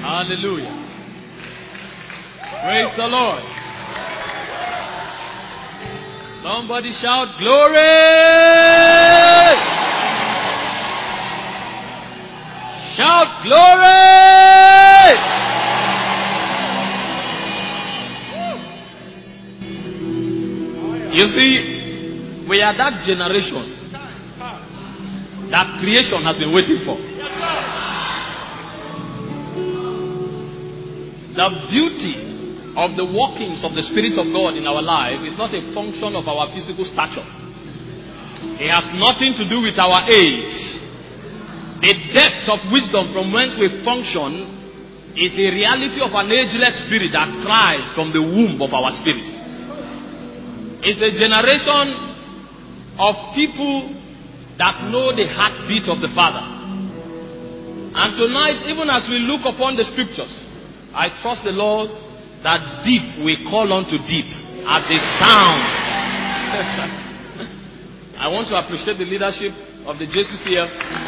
Hallelujah. Praise the Lord. Somebody shout glory. Shout glory. You see, we are that generation that creation has been waiting for. The beauty of the workings of the Spirit of God in our life is not a function of our physical stature. It has nothing to do with our age. The depth of wisdom from whence we function is the reality of an ageless spirit that thrives from the womb of our spirit. It's a generation of people that know the heartbeat of the Father. And tonight, even as we look upon the scriptures, I trust the Lord that deep we call unto deep at the sound. I want to appreciate the leadership of the JCC here.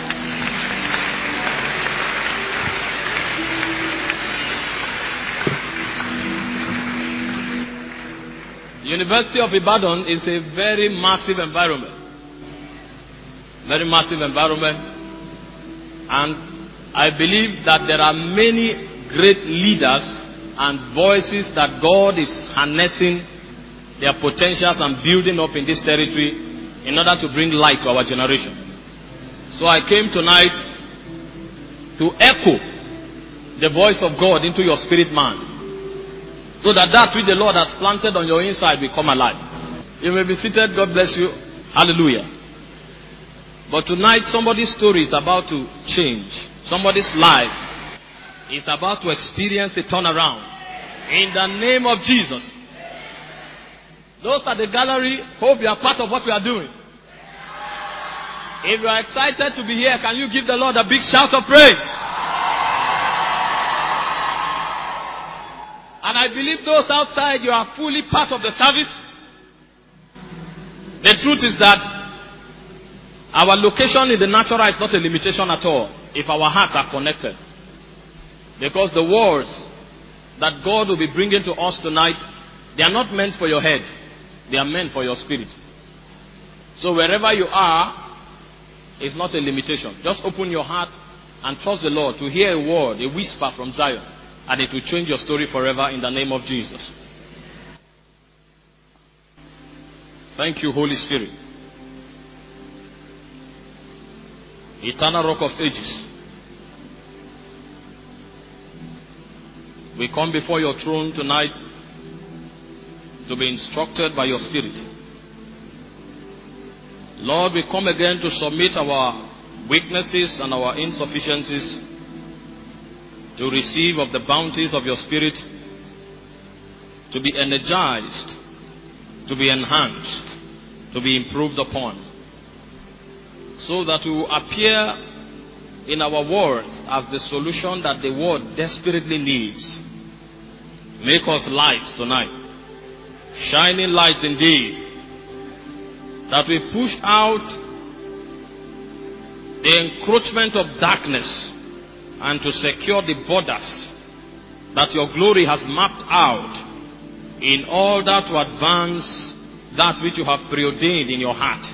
The University of Ibadan is a very massive environment. Very massive environment. And I believe that there are many great leaders and voices that God is harnessing their potentials and building up in this territory in order to bring light to our generation. So I came tonight to echo the voice of God into your spirit man, so that which the Lord has planted on your inside will come alive. You may be seated. God bless you. Hallelujah. But tonight somebody's story is about to change. Somebody's life is about to experience a turnaround. In the name of Jesus. Those at the gallery, hope you are part of what we are doing. If you are excited to be here, can you give the Lord a big shout of praise? And I believe those outside, you are fully part of the service. The truth is that our location in the natural is not a limitation at all if our hearts are connected. Because the words that God will be bringing to us tonight, they are not meant for your head. They are meant for your spirit. So wherever you are, it's not a limitation. Just open your heart and trust the Lord to hear a word, a whisper from Zion. And it will change your story forever in the name of Jesus. Thank you, Holy Spirit. Eternal Rock of Ages. We come before your throne tonight to be instructed by your Spirit. Lord, we come again to submit our weaknesses and our insufficiencies to receive of the bounties of your Spirit, to be energized, to be enhanced, to be improved upon, so that we will appear in our words as the solution that the world desperately needs. Make us lights tonight, shining lights indeed, that we push out the encroachment of darkness and to secure the borders that your glory has mapped out in order to advance that which you have preordained in your heart.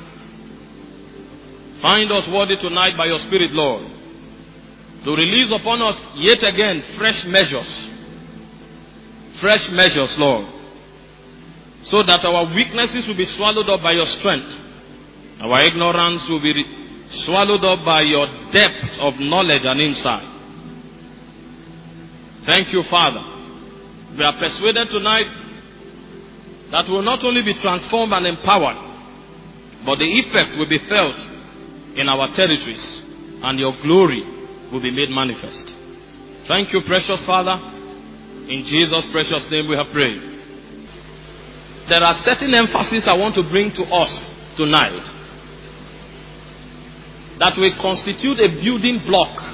Find us worthy tonight by your Spirit, Lord, to release upon us yet again fresh measures. Fresh measures, Lord, so that our weaknesses will be swallowed up by your strength. Our ignorance will be swallowed up by your depth of knowledge and insight. Thank you, Father. We are persuaded tonight that we will not only be transformed and empowered, but the effect will be felt in our territories, and your glory will be made manifest. Thank you, precious Father. In Jesus' precious name we have prayed. There are certain emphases I want to bring to us tonight that will constitute a building block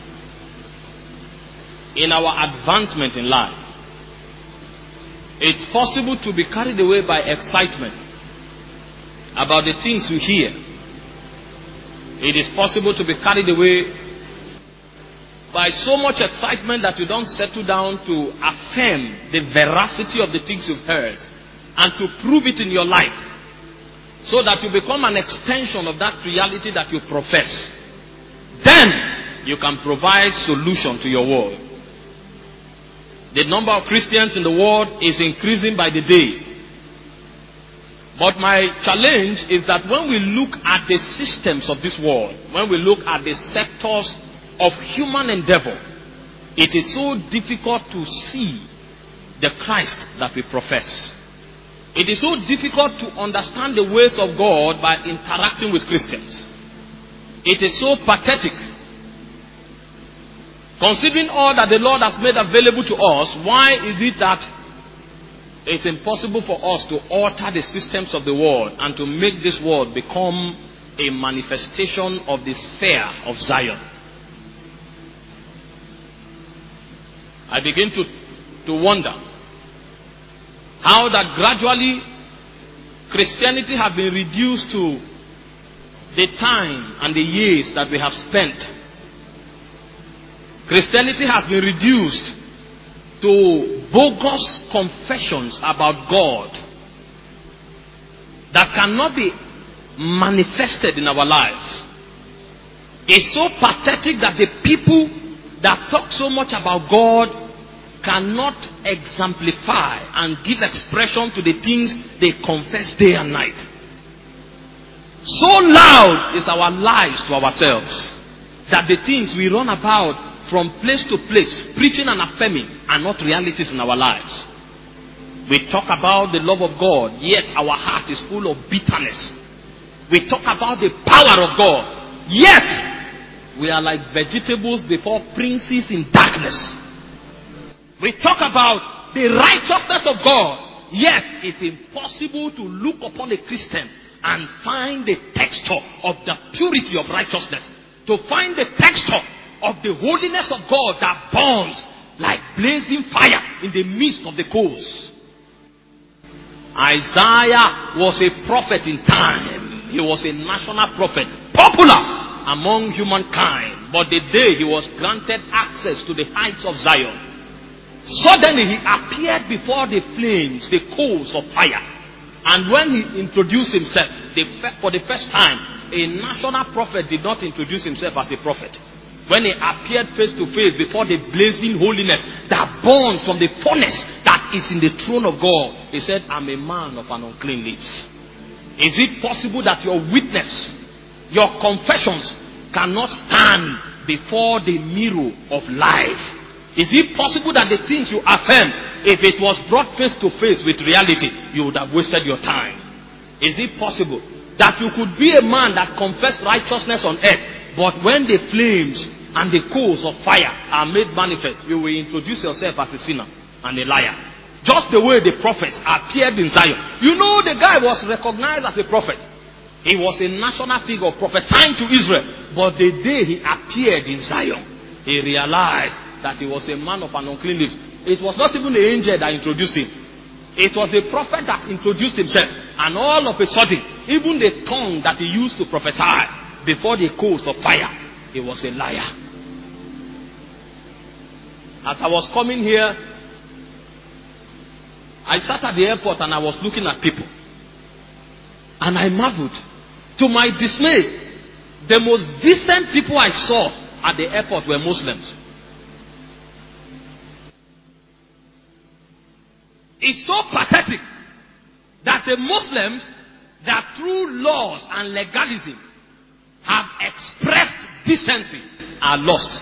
in our advancement in life. It's possible to be carried away by excitement about the things we hear. It is possible to be carried away by so much excitement that you don't settle down to affirm the veracity of the things you've heard and to prove it in your life, so that you become an extension of that reality that you profess, then you can provide solution to your world. The number of Christians in the world is increasing by the day. But my challenge is that when we look at the systems of this world, when we look at the sectors of human endeavor, it is so difficult to see the Christ that we profess. It is so difficult to understand the ways of God by interacting with Christians. It is so pathetic. Considering all that the Lord has made available to us, why is it that it's impossible for us to alter the systems of the world and to make this world become a manifestation of the sphere of Zion? I begin to wonder how that gradually Christianity has been reduced to the time and the years that we have spent. Christianity has been reduced to bogus confessions about God that cannot be manifested in our lives. It's so pathetic that the people that talk so much about God cannot exemplify and give expression to the things they confess day and night. So loud is our lies to ourselves that the things we run about from place to place, preaching and affirming, are not realities in our lives. We talk about the love of God, yet our heart is full of bitterness. We talk about the power of God, yet we are like vegetables before princes in darkness. We talk about the righteousness of God, yet it's impossible to look upon a Christian and find the texture of the purity of righteousness, to find the texture of the holiness of God that burns like blazing fire in the midst of the coals. Isaiah was a prophet in time. He was a national prophet, popular among humankind. But the day he was granted access to the heights of Zion, suddenly he appeared before the flames, the coals of fire. And when he introduced himself, for the first time, a national prophet did not introduce himself as a prophet. When he appeared face to face before the blazing holiness that burns from the furnace that is in the throne of God, he said, I'm a man of an unclean lips. Is it possible that your witness, your confessions cannot stand before the mirror of life? Is it possible that the things you affirm, if it was brought face to face with reality, you would have wasted your time? Is it possible that you could be a man that confessed righteousness on earth, but when the flames and the coals of fire are made manifest, you will introduce yourself as a sinner and a liar? Just the way the prophets appeared in Zion. You know, the guy was recognized as a prophet. He was a national figure prophesying to Israel. But the day he appeared in Zion, he realized that he was a man of an unclean lips. It was not even the angel that introduced him. It was the prophet that introduced himself. And all of a sudden, even the tongue that he used to prophesy before the coals of fire, he was a liar. As I was coming here, I sat at the airport and I was looking at people. And I marveled. To my dismay, the most decent people I saw at the airport were Muslims. It's so pathetic that the Muslims that through laws and legalism have expressed decency are lost.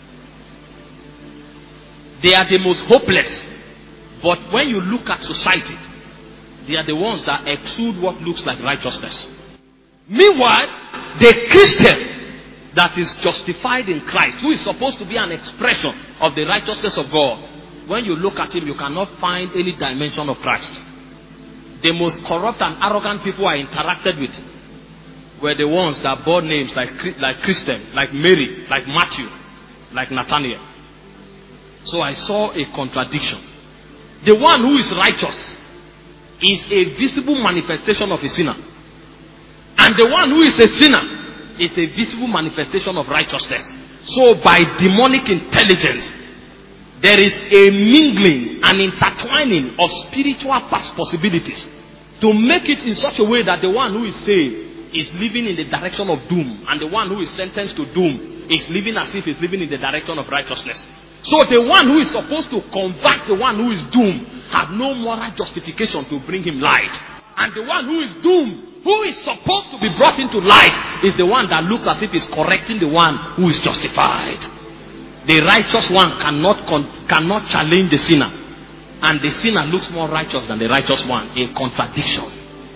They are the most hopeless. But when you look at society, they are the ones that exude what looks like righteousness. Meanwhile, the Christian that is justified in Christ, who is supposed to be an expression of the righteousness of God, when you look at him, you cannot find any dimension of Christ. The most corrupt and arrogant people I interacted with were the ones that bore names like Christian, like Mary, like Matthew, like Nathaniel. So I saw a contradiction. The one who is righteous is a visible manifestation of a sinner. And the one who is a sinner is a visible manifestation of righteousness. So by demonic intelligence, there is a mingling and intertwining of spiritual past possibilities to make it in such a way that the one who is saved is living in the direction of doom, and the one who is sentenced to doom is living as if he's living in the direction of righteousness. So the one who is supposed to convert the one who is doomed has no moral justification to bring him light. And the one who is doomed, who is supposed to be brought into light, is the one that looks as if he's correcting the one who is justified. The righteous one cannot challenge the sinner. And the sinner looks more righteous than the righteous one. A contradiction.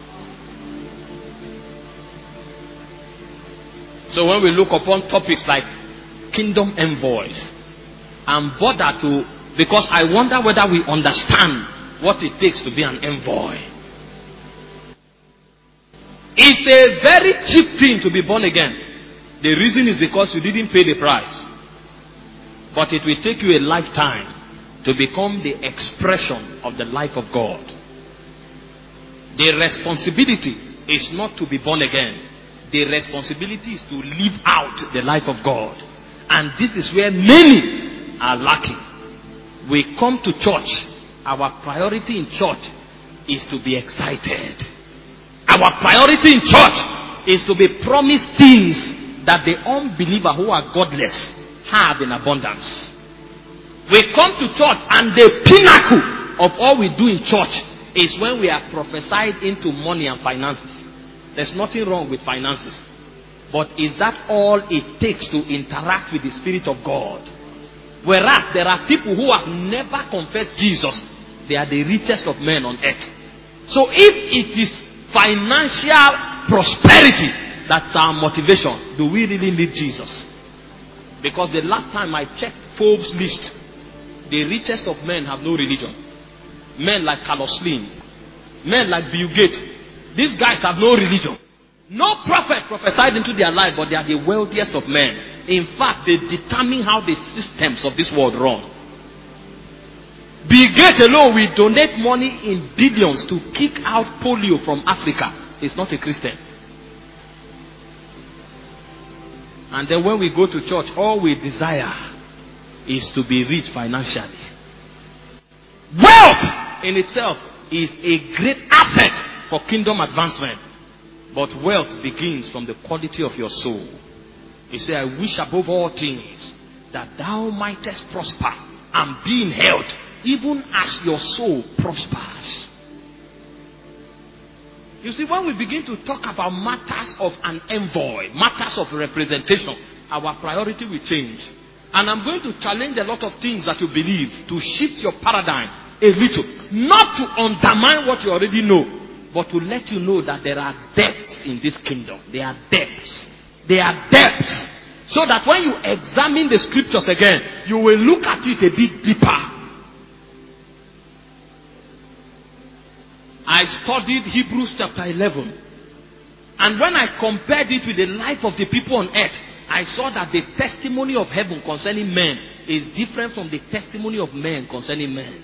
So when we look upon topics like kingdom envoys, I'm bothered because I wonder whether we understand what it takes to be an envoy. It's a very cheap thing to be born again. The reason is because you didn't pay the price. But it will take you a lifetime to become the expression of the life of God. The responsibility is not to be born again. The responsibility is to live out the life of God. And this is where many are lacking. We come to church. Our priority in church is to be excited. Our priority in church is to be promised things that the unbeliever who are godless have in abundance. We come to church and the pinnacle of all we do in church is when we are prophesied into money and finances. There's nothing wrong with finances. But is that all it takes to interact with the Spirit of God? Whereas there are people who have never confessed Jesus. They are the richest of men on earth. So if it is financial prosperity that's our motivation, do we really need Jesus? Because the last time I checked Forbes list, the richest of men have no religion. Men like Carlos Slim, men like Bill Gates, these guys have no religion. No prophet prophesied into their life, but they are the wealthiest of men. In fact, they determine how the systems of this world run. Bill Gates alone will donate money in billions to kick out polio from Africa. He's not a Christian. And then when we go to church, all we desire is to be rich financially. Wealth in itself is a great asset for kingdom advancement. But wealth begins from the quality of your soul. He said, I wish above all things that thou mightest prosper and be in health, even as your soul prospers. You see, when we begin to talk about matters of an envoy, matters of representation, our priority will change. And I'm going to challenge a lot of things that you believe to shift your paradigm a little. Not to undermine what you already know, but to let you know that there are depths in this kingdom. There are depths. There are depths. So that when you examine the scriptures again, you will look at it a bit deeper. I studied Hebrews chapter 11. And when I compared it with the life of the people on earth, I saw that the testimony of heaven concerning men is different from the testimony of men concerning men.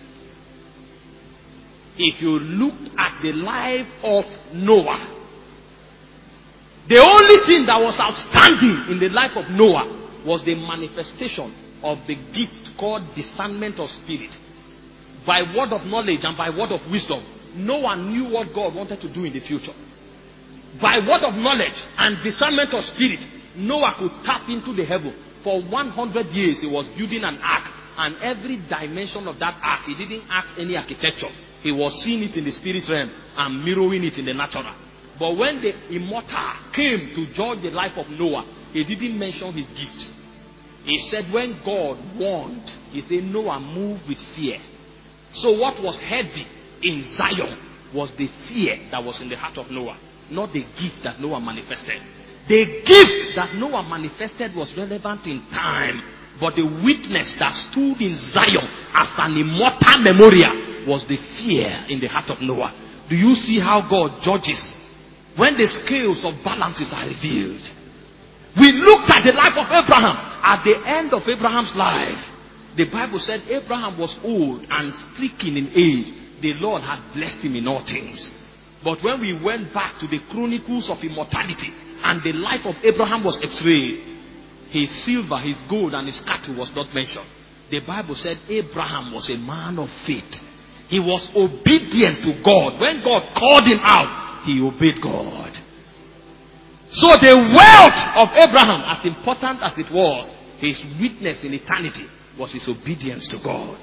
If you look at the life of Noah, the only thing that was outstanding in the life of Noah was the manifestation of the gift called discernment of spirit. By word of knowledge and by word of wisdom, Noah knew what God wanted to do in the future. By word of knowledge and discernment of spirit, Noah could tap into the heaven. For 100 years he was building an ark, and every dimension of that ark, he didn't ask any architecture. He was seeing it in the spirit realm and mirroring it in the natural. But when the immortal came to judge the life of Noah, he didn't mention his gifts. He said when God warned, he said Noah moved with fear. So what was heavy in Zion was the fear that was in the heart of Noah, not the gift that Noah manifested. The gift that Noah manifested was relevant in time, but the witness that stood in Zion as an immortal memorial was the fear in the heart of Noah. Do you see how God judges when the scales of balances are revealed? We looked at the life of Abraham. At the end of Abraham's life, the Bible said Abraham was old and stricken in age. The Lord had blessed him in all things. But when we went back to the chronicles of immortality and the life of Abraham was x-rayed, his silver, his gold, and his cattle was not mentioned. The Bible said Abraham was a man of faith. He was obedient to God. When God called him out, he obeyed God. So the wealth of Abraham, as important as it was, his witness in eternity was his obedience to God.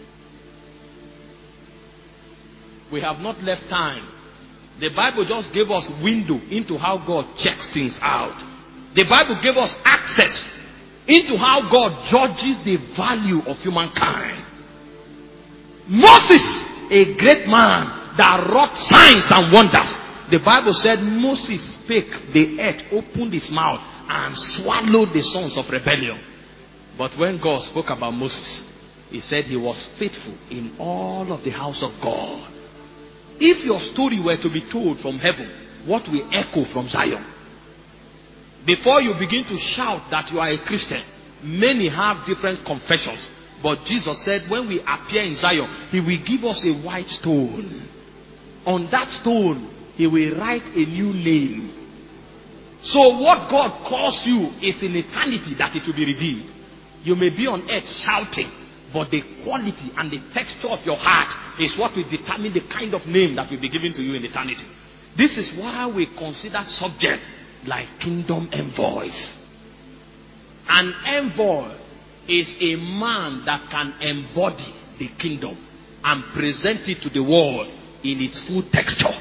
We have not left time. The Bible just gave us window into how God checks things out. The Bible gave us access into how God judges the value of humankind. Moses, a great man that wrought signs and wonders. The Bible said Moses spake, the earth opened his mouth and swallowed the sons of rebellion. But when God spoke about Moses, he said he was faithful in all of the house of God. If your story were to be told from heaven, what will echo from Zion? Before you begin to shout that you are a Christian, many have different confessions. But Jesus said when we appear in Zion, he will give us a white stone. On that stone, he will write a new name. So what God calls you is in eternity that it will be revealed. You may be on earth shouting, but the quality and the texture of your heart is what will determine the kind of name that will be given to you in eternity. This is why we consider subjects like kingdom envoys. An envoy is a man that can embody the kingdom and present it to the world in its full texture.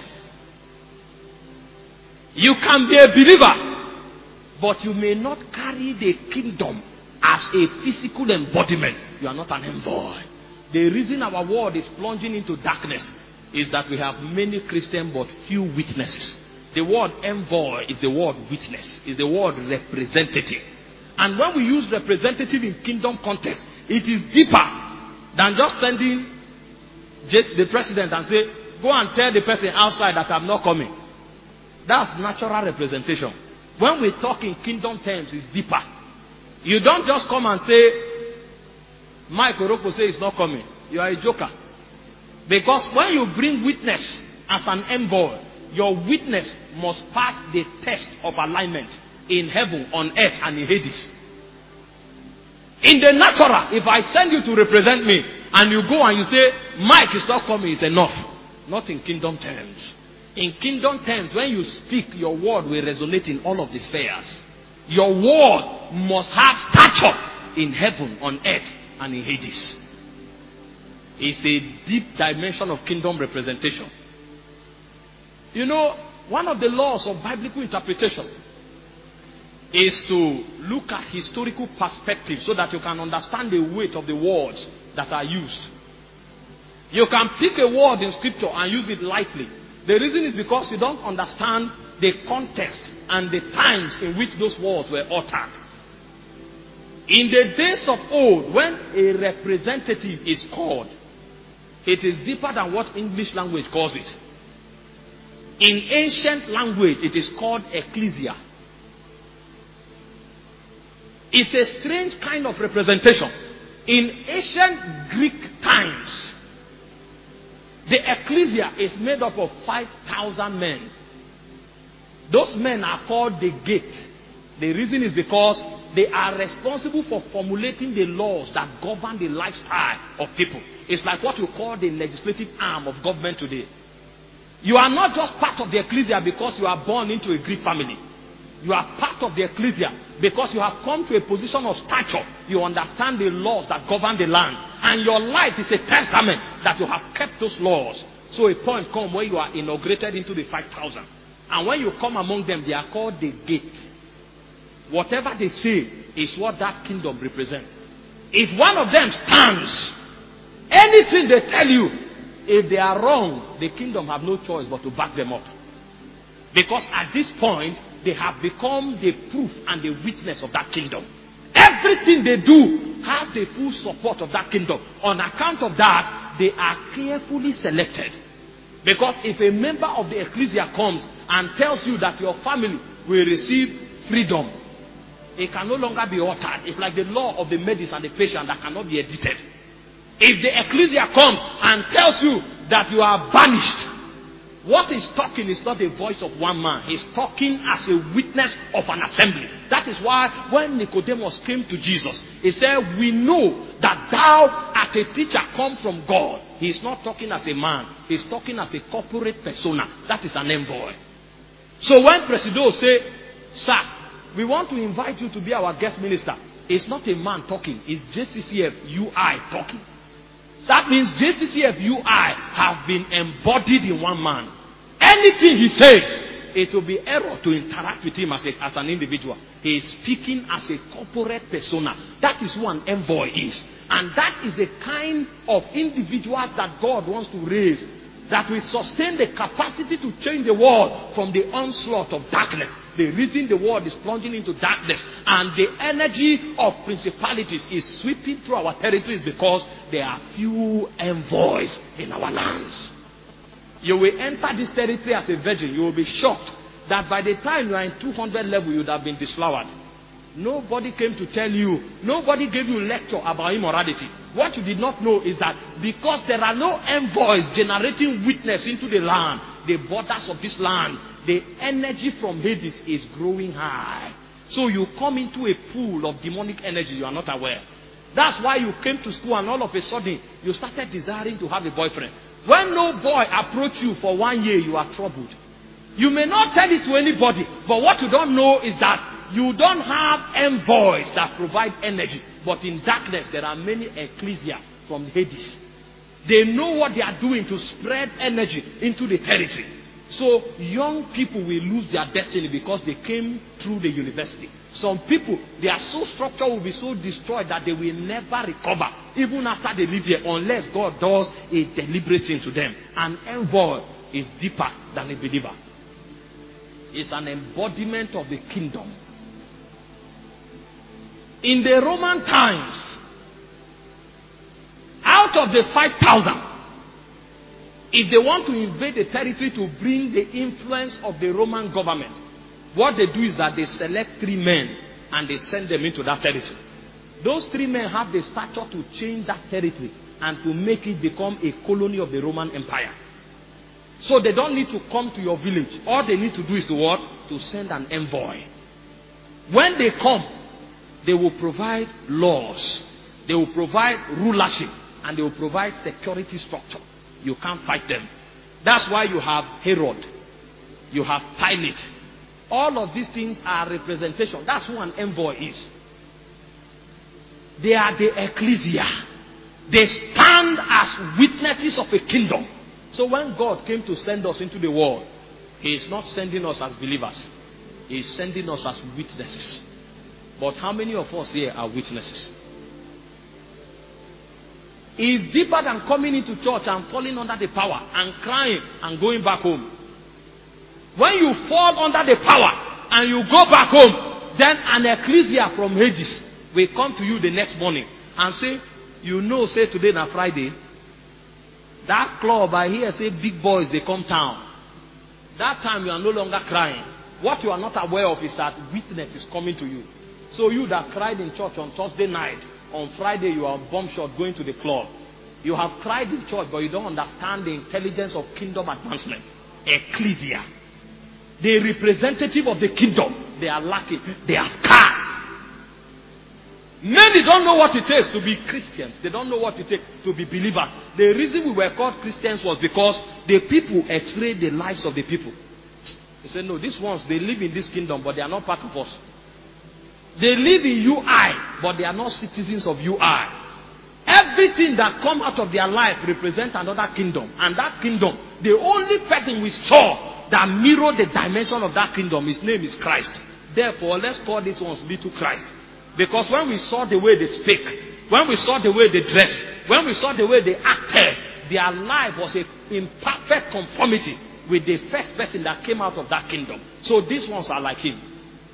You can be a believer, but you may not carry the kingdom as a physical embodiment. You are not an envoy. The reason our world is plunging into darkness is that we have many Christians but few witnesses. The word envoy is the word witness, is the word representative. And when we use representative in kingdom context, it is deeper than just sending just the president and say, go and tell the person outside that I'm not coming. That's natural representation. When we talk in kingdom terms, it's deeper. You don't just come and say, Mike Oroko say he's not coming. You are a joker. Because when you bring witness as an envoy, your witness must pass the test of alignment in heaven, on earth, and in Hades. In the natural, if I send you to represent me, and you go and you say, Mike is not coming, it's enough. Not in kingdom terms. In kingdom terms, when you speak, your word will resonate in all of the spheres. Your word must have stature in heaven, on earth, and in Hades. It's a deep dimension of kingdom representation. You know, one of the laws of biblical interpretation is to look at historical perspective so that you can understand the weight of the words that are used. You can pick a word in scripture and use it lightly. The reason is because you don't understand the context and the times in which those words were uttered. In the days of old, when a representative is called, it is deeper than what English language calls it. In ancient language, it is called ecclesia. It's a strange kind of representation. In ancient Greek times, the ecclesia is made up of 5,000 men. Those men are called the gate. The reason is because they are responsible for formulating the laws that govern the lifestyle of people. It's like what you call the legislative arm of government today. You are not just part of the ecclesia because you are born into a Greek family. You are part of the ecclesia because you have come to a position of stature. You understand the laws that govern the land. And your life is a testament that you have kept those laws. So a point comes where you are inaugurated into the 5,000. And when you come among them, they are called the gate. Whatever they say is what that kingdom represents. If one of them stands, anything they tell you, if they are wrong, the kingdom have no choice but to back them up. Because at this point, they have become the proof and the witness of that kingdom. Everything they do have the full support of that kingdom. On account of that, they are carefully selected. Because if a member of the ecclesia comes and tells you that your family will receive freedom, it can no longer be altered. It's like the law of the Medes and the Persians that cannot be edited. If the ecclesia comes and tells you that you are banished, What he's talking is not the voice of one man. He's talking as a witness of an assembly. That is why when Nicodemus came to Jesus, he said, we know that thou art a teacher come from God. He's not talking as a man. He's talking as a corporate persona. That is an envoy. So when Presido say, sir, we want to invite you to be our guest minister, it's not a man talking. It's JCCF UI talking. That means JCCF UI have been embodied in one man. Anything he says, it will be error to interact with him as an individual. He is speaking as a corporate persona. That is who an envoy is. And that is the kind of individuals that God wants to raise, that will sustain the capacity to change the world from the onslaught of darkness. The reason the world is plunging into darkness and the energy of principalities is sweeping through our territories because there are few envoys in our lands. You will enter this territory as a virgin. You will be shocked that by the time you are in 200 level, you would have been disflowered. Nobody came to tell you, nobody gave you a lecture about immorality. What you did not know is that because there are no envoys generating witness into the land, the borders of this land, the energy from Hades is growing high. So you come into a pool of demonic energy you are not aware. That's why you came to school and all of a sudden you started desiring to have a boyfriend. When no boy approached you for 1 year, you are troubled. You may not tell it to anybody, but what you don't know is that you don't have envoys that provide energy. But in darkness, there are many ecclesia from Hades. They know what they are doing to spread energy into the territory. So young people will lose their destiny because they came through the university. Some people, their soul structure will be so destroyed that they will never recover, even after they leave here, unless God does a deliberate thing to them. An envoy is deeper than a believer. It's an embodiment of the kingdom. In the Roman times, out of the 5,000, if they want to invade the territory to bring the influence of the Roman government, what they do is that they select 3 men and they send them into that territory. Those 3 men have the stature to change that territory and to make it become a colony of the Roman Empire. So they don't need to come to your village. All they need to do is to what? To send an envoy. When they come, they will provide laws, they will provide rulership, and they will provide security structure. You can't fight them. That's why you have Herod, you have Pilate. All of these things are representation. That's who an envoy is. They are the ecclesia. They stand as witnesses of a kingdom. So when God came to send us into the world, He is not sending us as believers. He is sending us as witnesses. But how many of us here are witnesses? It's deeper than coming into church and falling under the power and crying and going back home. When you fall under the power and you go back home, then an ecclesia from Hades will come to you the next morning and say, you know, say today na Friday, that club I hear say big boys they come town. That time you are no longer crying. What you are not aware of is that witness is coming to you. So you that cried in church on Thursday night, on Friday you are bomb shot going to the club. You have cried in church, but you don't understand the intelligence of kingdom advancement. Ecclesia. The representative of the kingdom, they are lacking. They are scarce. Many don't know what it takes to be Christians. They don't know what it takes to be believers. The reason we were called Christians was because the people x-rayed the lives of the people. They said, no, these ones, they live in this kingdom, but they are not part of us. They live in UI, but they are not citizens of UI. Everything that comes out of their life represents another kingdom. And that kingdom, the only person we saw that mirrored the dimension of that kingdom, his name is Christ. Therefore, let's call these ones little Christ. Because when we saw the way they speak, when we saw the way they dress, when we saw the way they acted, their life was in perfect conformity with the first person that came out of that kingdom. So these ones are like him.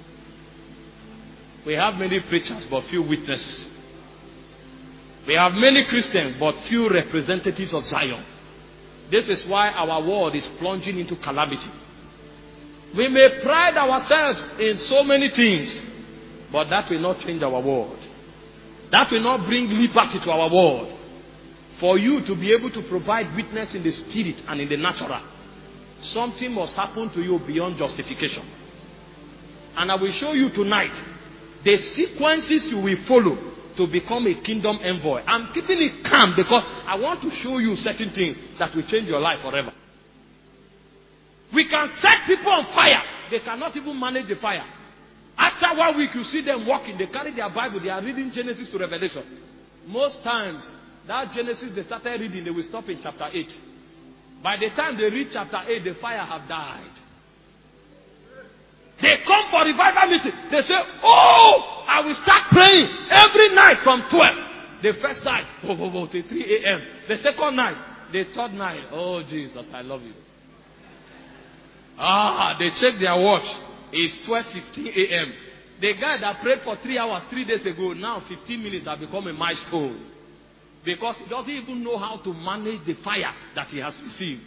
We have many preachers, but few witnesses. We have many Christians, but few representatives of Zion. This is why our world is plunging into calamity. We may pride ourselves in so many things, but that will not change our world. That will not bring liberty to our world. For you to be able to provide witness in the spirit and in the natural, something must happen to you beyond justification. And I will show you tonight the sequences you will follow to become a kingdom envoy. I'm keeping it calm because I want to show you certain things that will change your life forever. We can set people on fire. They cannot even manage the fire. After 1 week, you see them walking. They carry their Bible. They are reading Genesis to Revelation. Most times, that Genesis they started reading, they will stop in chapter 8. By the time they reach chapter 8, the fire have died. They come for revival meeting. They say, oh, I will start praying every night from 12. The first night, till 3 a.m. The second night, the third night, oh Jesus, I love you. They check their watch. It's 12:15 a.m. The guy that prayed for 3 hours 3 days ago, now 15 minutes have become a milestone. Because he doesn't even know how to manage the fire that he has received.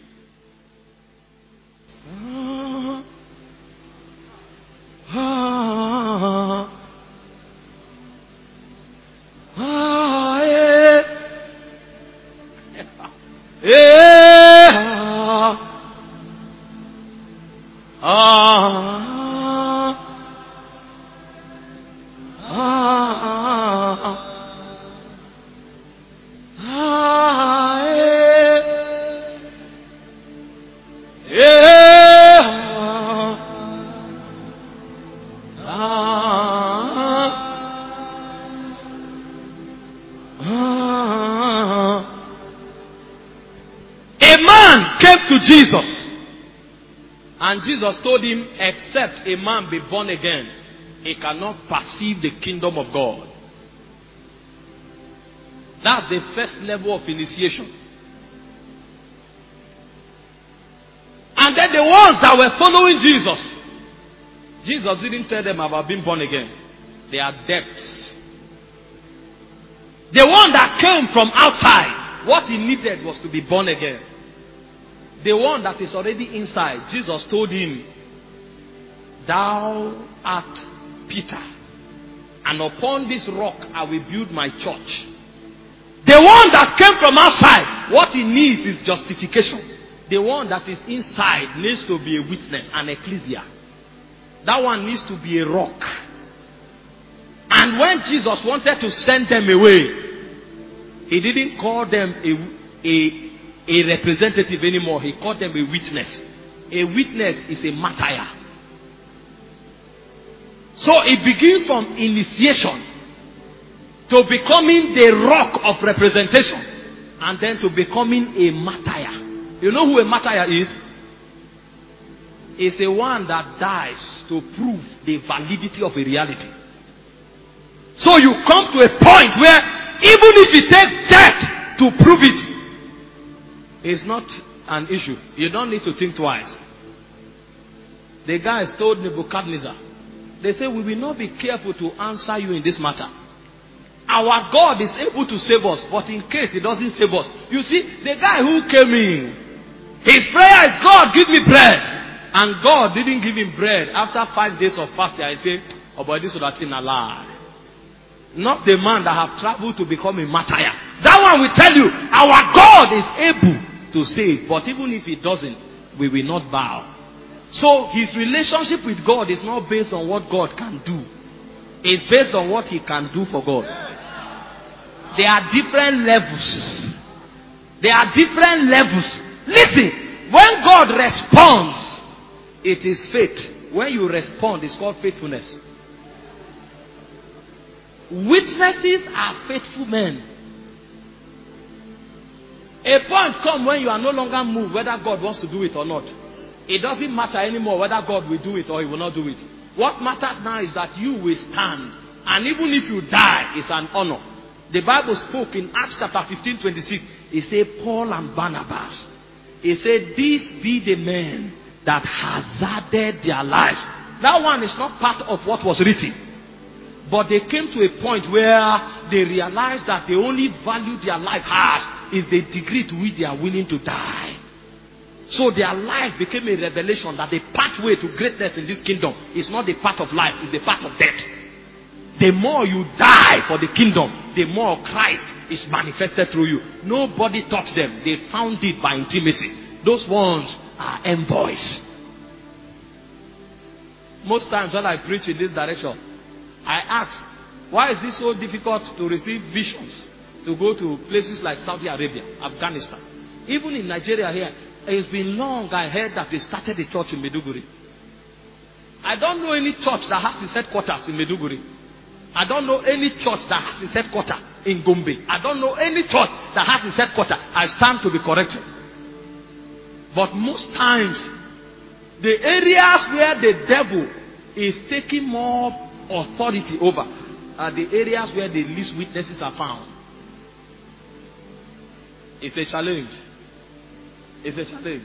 Jesus. And Jesus told him, except a man be born again, he cannot perceive the kingdom of God. That's the first level of initiation. And then the ones that were following Jesus, Jesus didn't tell them about being born again. They are depths. The one that came from outside, what he needed was to be born again. The one that is already inside, Jesus told him, thou art Peter, and upon this rock I will build my church. The one that came from outside, what he needs is justification. The one that is inside needs to be a witness, an ecclesia. That one needs to be a rock. And when Jesus wanted to send them away, he didn't call them a representative anymore. He called them a witness. A witness is a martyr. So it begins from initiation to becoming the rock of representation, and then to becoming a martyr. You know who a martyr is? It's a one that dies to prove the validity of a reality. So you come to a point where even if it takes death to prove it, it's not an issue. You don't need to think twice. The guys told Nebuchadnezzar, they say, we will not be careful to answer you in this matter. Our God is able to save us, but in case he doesn't save us. You see, the guy who came in, his prayer is, God, give me bread. And God didn't give him bread. After 5 days of fasting, I say, oh boy, this would have been a lie. Not the man that have traveled to become a martyr. That one will tell you, our God is able to save, but even if he doesn't, we will not bow. So his relationship with God is not based on what God can do. It's based on what he can do for God. There are different levels. There are different levels. Listen, when God responds, it is faith. When you respond, it's called faithfulness. Witnesses are faithful men. A point comes when you are no longer moved whether God wants to do it or not. It doesn't matter anymore whether God will do it or he will not do it. What matters now is that you will stand. And even if you die, it's an honor. The Bible spoke in Acts chapter 15:26. It said, Paul and Barnabas. It said, these be the men that hazarded their lives. That one is not part of what was written. But they came to a point where they realized that the only value their life has is the degree to which they are willing to die. So their life became a revelation that the pathway to greatness in this kingdom is not the path of life, it's the path of death. The more you die for the kingdom, the more Christ is manifested through you. Nobody taught them. They found it by intimacy. those ones are envoys. Most times when I preach in this direction, I ask, why is it so difficult to receive visions to go to places like Saudi Arabia, Afghanistan? Even in Nigeria here, it's been long I heard that they started a church in Maiduguri. I don't know any church that has its headquarters in Maiduguri. I don't know any church that has its headquarters in Gombe. I don't know any church that has its headquarters. I stand to be corrected. But most times, the areas where the devil is taking more authority over are the areas where the least witnesses are found. It's a challenge. It's a challenge.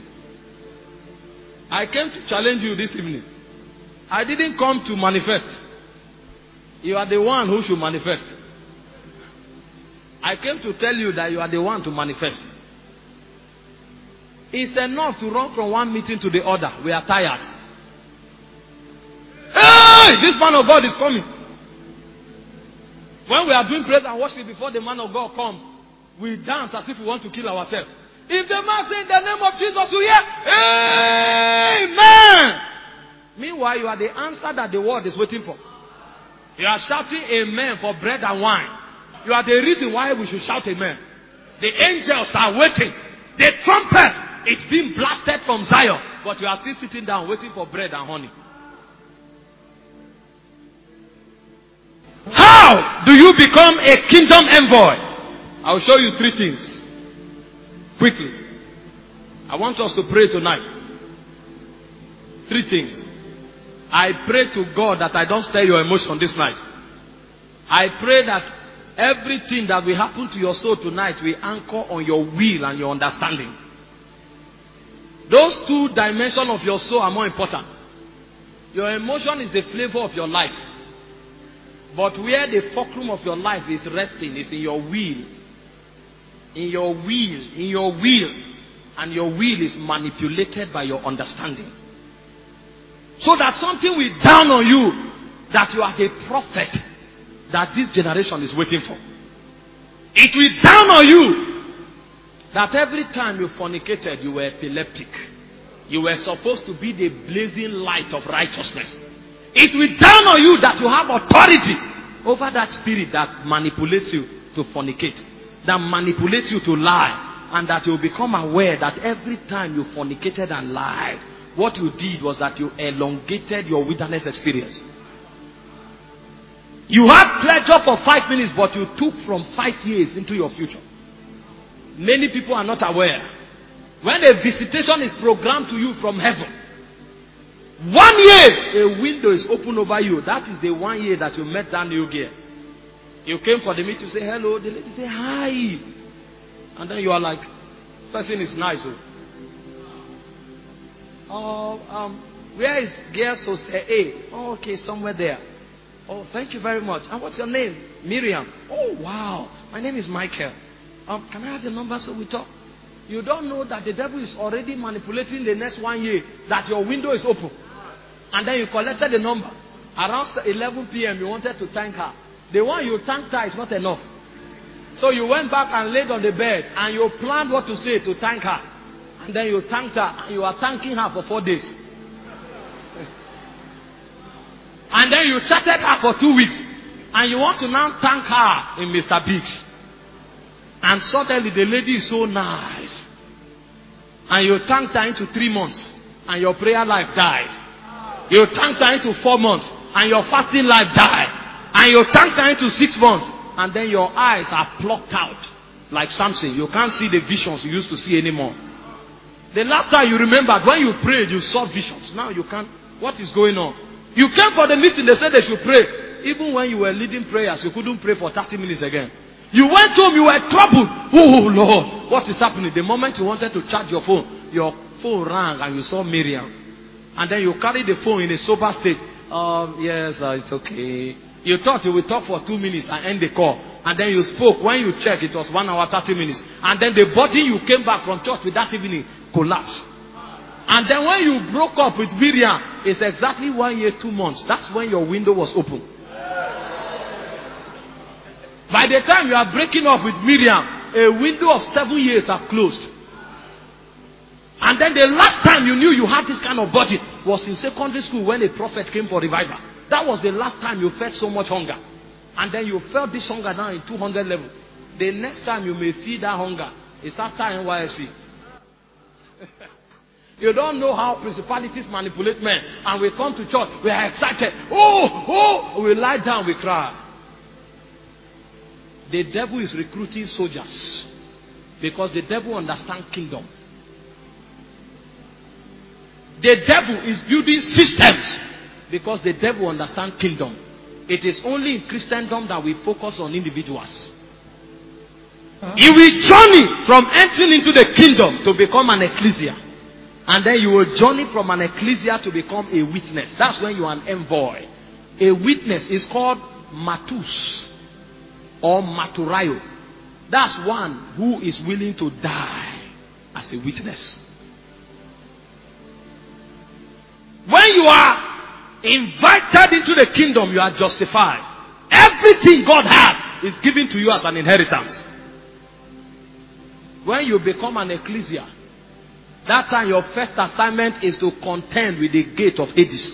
I came to challenge you this evening. I didn't come to manifest. You are the one who should manifest. I came to tell you that you are the one to manifest. It's enough to run from one meeting to the other. We are tired. Hey! This man of God is coming. When we are doing praise and worship before the man of God comes, we dance as if we want to kill ourselves. If the man says in the name of Jesus, you hear, Amen. Meanwhile, you are the answer that the world is waiting for. You are shouting amen for bread and wine. You are the reason why we should shout amen. The angels are waiting. The trumpet is being blasted from Zion. But you are still sitting down waiting for bread and honey. How do you become a kingdom envoy? I will show you 3 things. Quickly. I want us to pray tonight. 3 things. I pray to God that I don't stir your emotion this night. I pray that everything that will happen to your soul tonight will anchor on your will and your understanding. Those 2 dimensions of your soul are more important. Your emotion is the flavor of your life. But where the fulcrum of your life is resting is in your will. In your will. In your will. And your will is manipulated by your understanding. So that something will down on you that you are the prophet that this generation is waiting for. It will down on you that every time you fornicated, you were epileptic. You were supposed to be the blazing light of righteousness. It will down on you that you have authority over that spirit that manipulates you to fornicate, that manipulates you to lie, and that you will become aware that every time you fornicated and lied, what you did was that you elongated your wilderness experience. You had pleasure for 5 minutes, but you took from 5 years into your future. Many people are not aware. When a visitation is programmed to you from heaven, 1 year, a window is open over you. That is the 1 year that you met that new girl. You came for the meeting, you say hello, the lady say hi. And then you are like, this person is nice. Where is girl so say, oh, okay, somewhere there. Oh, thank you very much. And what's your name? Miriam. Oh, wow. My name is Michael. Can I have your number so we talk? You don't know that the devil is already manipulating the next 1 year, that your window is open. And then you collected the number. Around 11 p.m. you wanted to thank her. The one you thanked her is not enough. So you went back and laid on the bed and you planned what to say to thank her. And then you thanked her and you are thanking her for 4 days. And then you chatted her for 2 weeks. And you want to now thank her in Mr. Biggs. And suddenly the lady is so nice. And you thanked her into 3 months. And your prayer life died. You thanked her into 4 months. And your fasting life died. And you thanked her into 6 months. And then your eyes are plucked out. Like Samson. You can't see the visions you used to see anymore. The last time you remembered, when you prayed, you saw visions. Now you can't. What is going on? You came for the meeting, they said they should pray. Even when you were leading prayers, you couldn't pray for 30 minutes again. You went home, you were troubled. Oh Lord, what is happening? The moment you wanted to charge your phone rang and you saw Miriam. And then you carried the phone in a sober state. Yes, it's okay. You thought you would talk for 2 minutes and end the call. And then you spoke. When you checked, it was 1 hour, 30 minutes. And then the body you came back from church with that evening collapsed. And then when you broke up with Miriam, it's exactly 1 year, 2 months. That's when your window was open. By the time you are breaking up with Miriam, a window of 7 years have closed. And then the last time you knew you had this kind of body was in secondary school when a prophet came for revival. That was the last time you felt so much hunger. And then you felt this hunger now in 200 level. The next time you may feel that hunger is after NYSC. You don't know how principalities manipulate men. And we come to church, we are excited. Oh, we lie down, we cry. The devil is recruiting soldiers because the devil understands kingdom. The devil is building systems because the devil understands kingdom. It is only in Christendom that we focus on individuals. You will journey from entering into the kingdom to become an ecclesia. And then you will journey from an ecclesia to become a witness. That's when you are an envoy. A witness is called matus or maturayo. That's one who is willing to die as a witness. When you are invited into the kingdom, you are justified. Everything God has is given to you as an inheritance. When you become an ecclesia, that time your first assignment is to contend with the gate of Hades.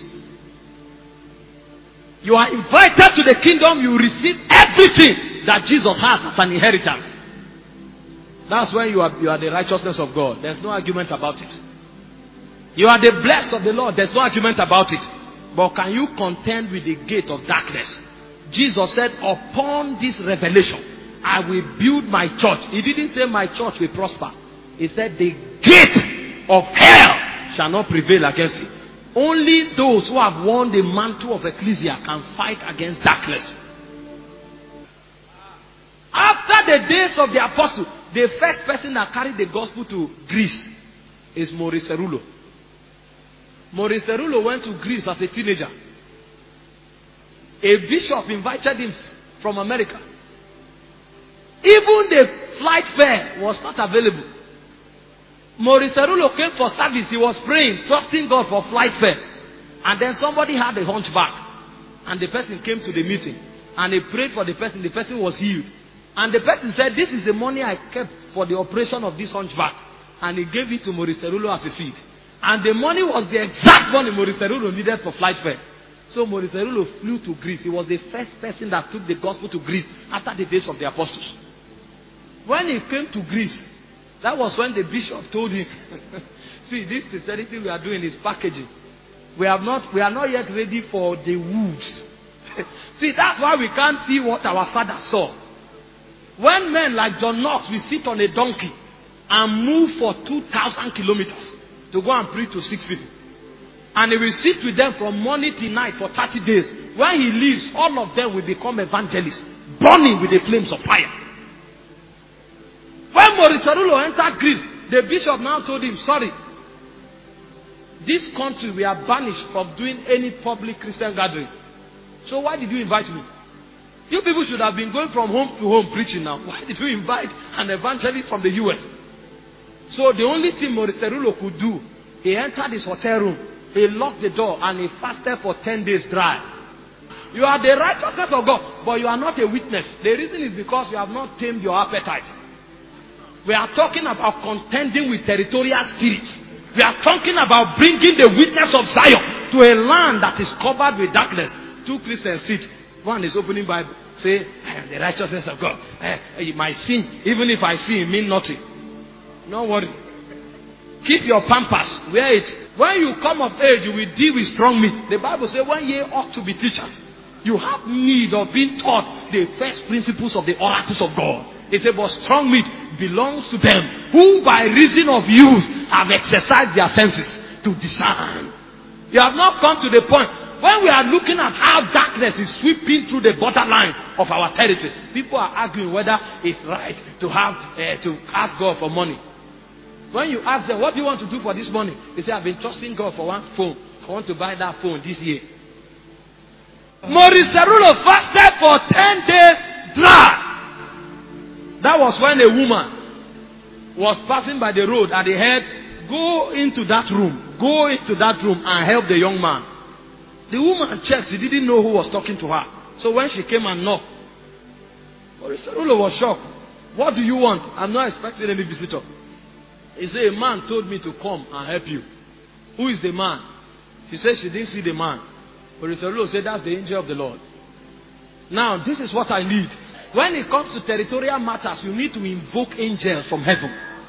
You are invited to the kingdom, you receive everything that Jesus has as an inheritance. That's when you are the righteousness of God. There's no argument about it. You are the blessed of the Lord. There's no argument about it. But can you contend with the gate of darkness? Jesus said, upon this revelation, I will build my church. He didn't say my church will prosper. He said the gate of hell shall not prevail against it. Only those who have worn the mantle of ecclesia can fight against darkness. After the days of the apostle, the first person that carried the gospel to Greece is Maurice Cerullo. Maurice Cerullo went to Greece as a teenager. A bishop invited him from America. Even the flight fare was not available. Maurice Cerullo came for service. He was praying, trusting God for flight fare. And then somebody had a hunchback. And the person came to the meeting. And he prayed for the person. The person was healed. And the person said, this is the money I kept for the operation of this hunchback. And he gave it to Maurice Cerullo as a seed. And the money was the exact money Maurice Cerullo needed for flight fare. So Maurice Cerullo flew to Greece. He was the first person that took the gospel to Greece after the days of the apostles. When he came to Greece, that was when the bishop told him, see, this Christianity we are doing is packaging. We are not yet ready for the wolves. See, that's why we can't see what our father saw. When men like John Knox will sit on a donkey and move for 2,000 kilometers to go and preach to 6 people. And he will sit with them from morning till night for 30 days. When he leaves, all of them will become evangelists, burning with the flames of fire. When Maurice Cerullo entered Greece, the bishop now told him, sorry, this country we are banished from doing any public Christian gathering. So why did you invite me? You people should have been going from home to home preaching now. Why did you invite an evangelist from the US? So the only thing Maurice Cerullo could do, he entered his hotel room, he locked the door, and he fasted for 10 days dry. You are the righteousness of God, but you are not a witness. The reason is because you have not tamed your appetite. We are talking about contending with territorial spirits. We are talking about bringing the witness of Zion to a land that is covered with darkness. Two Christians sit. One is opening Bible. Say, I am the righteousness of God. My sin, even if I sin, it means nothing. Don't worry. Keep your pampers. Wear it. When you come of age, you will deal with strong meat. The Bible says, one year ought to be teachers. You have need of being taught the first principles of the oracles of God. It says, but strong meat belongs to them who by reason of use have exercised their senses to discern. You have not come to the point. When we are looking at how darkness is sweeping through the borderline of our territory, people are arguing whether it's right to have to ask God for money. When you ask them, what do you want to do for this money? They say, I've been trusting God for one phone. I want to buy that phone this year. Maurice Cerullo fasted for 10 days dry. That was when a woman was passing by the road and they heard, go into that room. Go into that room and help the young man. The woman checked. She didn't know who was talking to her. So when she came and knocked, Maurice Cerullo was shocked. What do you want? I'm not expecting any visitor. He said, a man told me to come and help you. Who is the man? She said she didn't see the man. But Rizarullo said, that's the angel of the Lord. Now, this is what I need. When it comes to territorial matters, you need to invoke angels from heaven.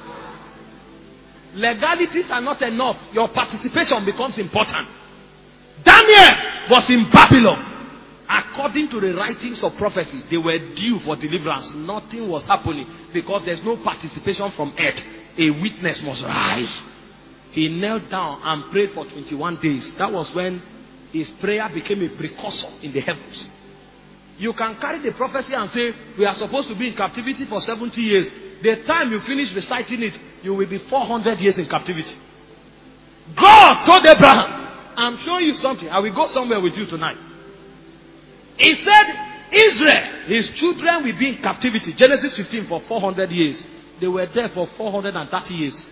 Legalities are not enough. Your participation becomes important. Daniel was in Babylon. According to the writings of prophecy, they were due for deliverance. Nothing was happening because there's no participation from earth. A witness must rise. He knelt down and prayed for 21 days. That was when his prayer became a precursor in the heavens. You can carry the prophecy and say, we are supposed to be in captivity for 70 years. The time you finish reciting it, you will be 400 years in captivity. God told Abraham, I'm showing you something. I will go somewhere with you tonight. He said, Israel, his children will be in captivity. Genesis 15 for 400 years. They were there for 430 years.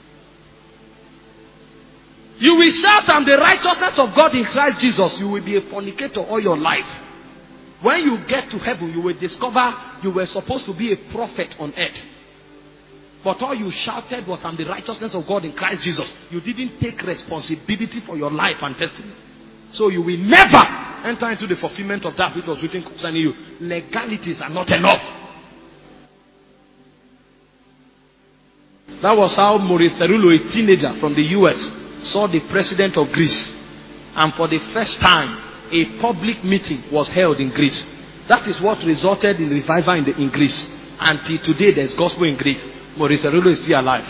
You will shout, I'm the righteousness of God in Christ Jesus. You will be a fornicator all your life. When you get to heaven, you will discover you were supposed to be a prophet on earth. But all you shouted was, I'm the righteousness of God in Christ Jesus. You didn't take responsibility for your life and destiny. So you will never enter into the fulfillment of that which was written concerning you. Legalities are not enough. That was how Maurice Cerullo, a teenager from the US, saw the president of Greece. And for the first time, a public meeting was held in Greece. That is what resulted in revival in Greece. Until today, there's gospel in Greece. Maurice Cerullo is still alive.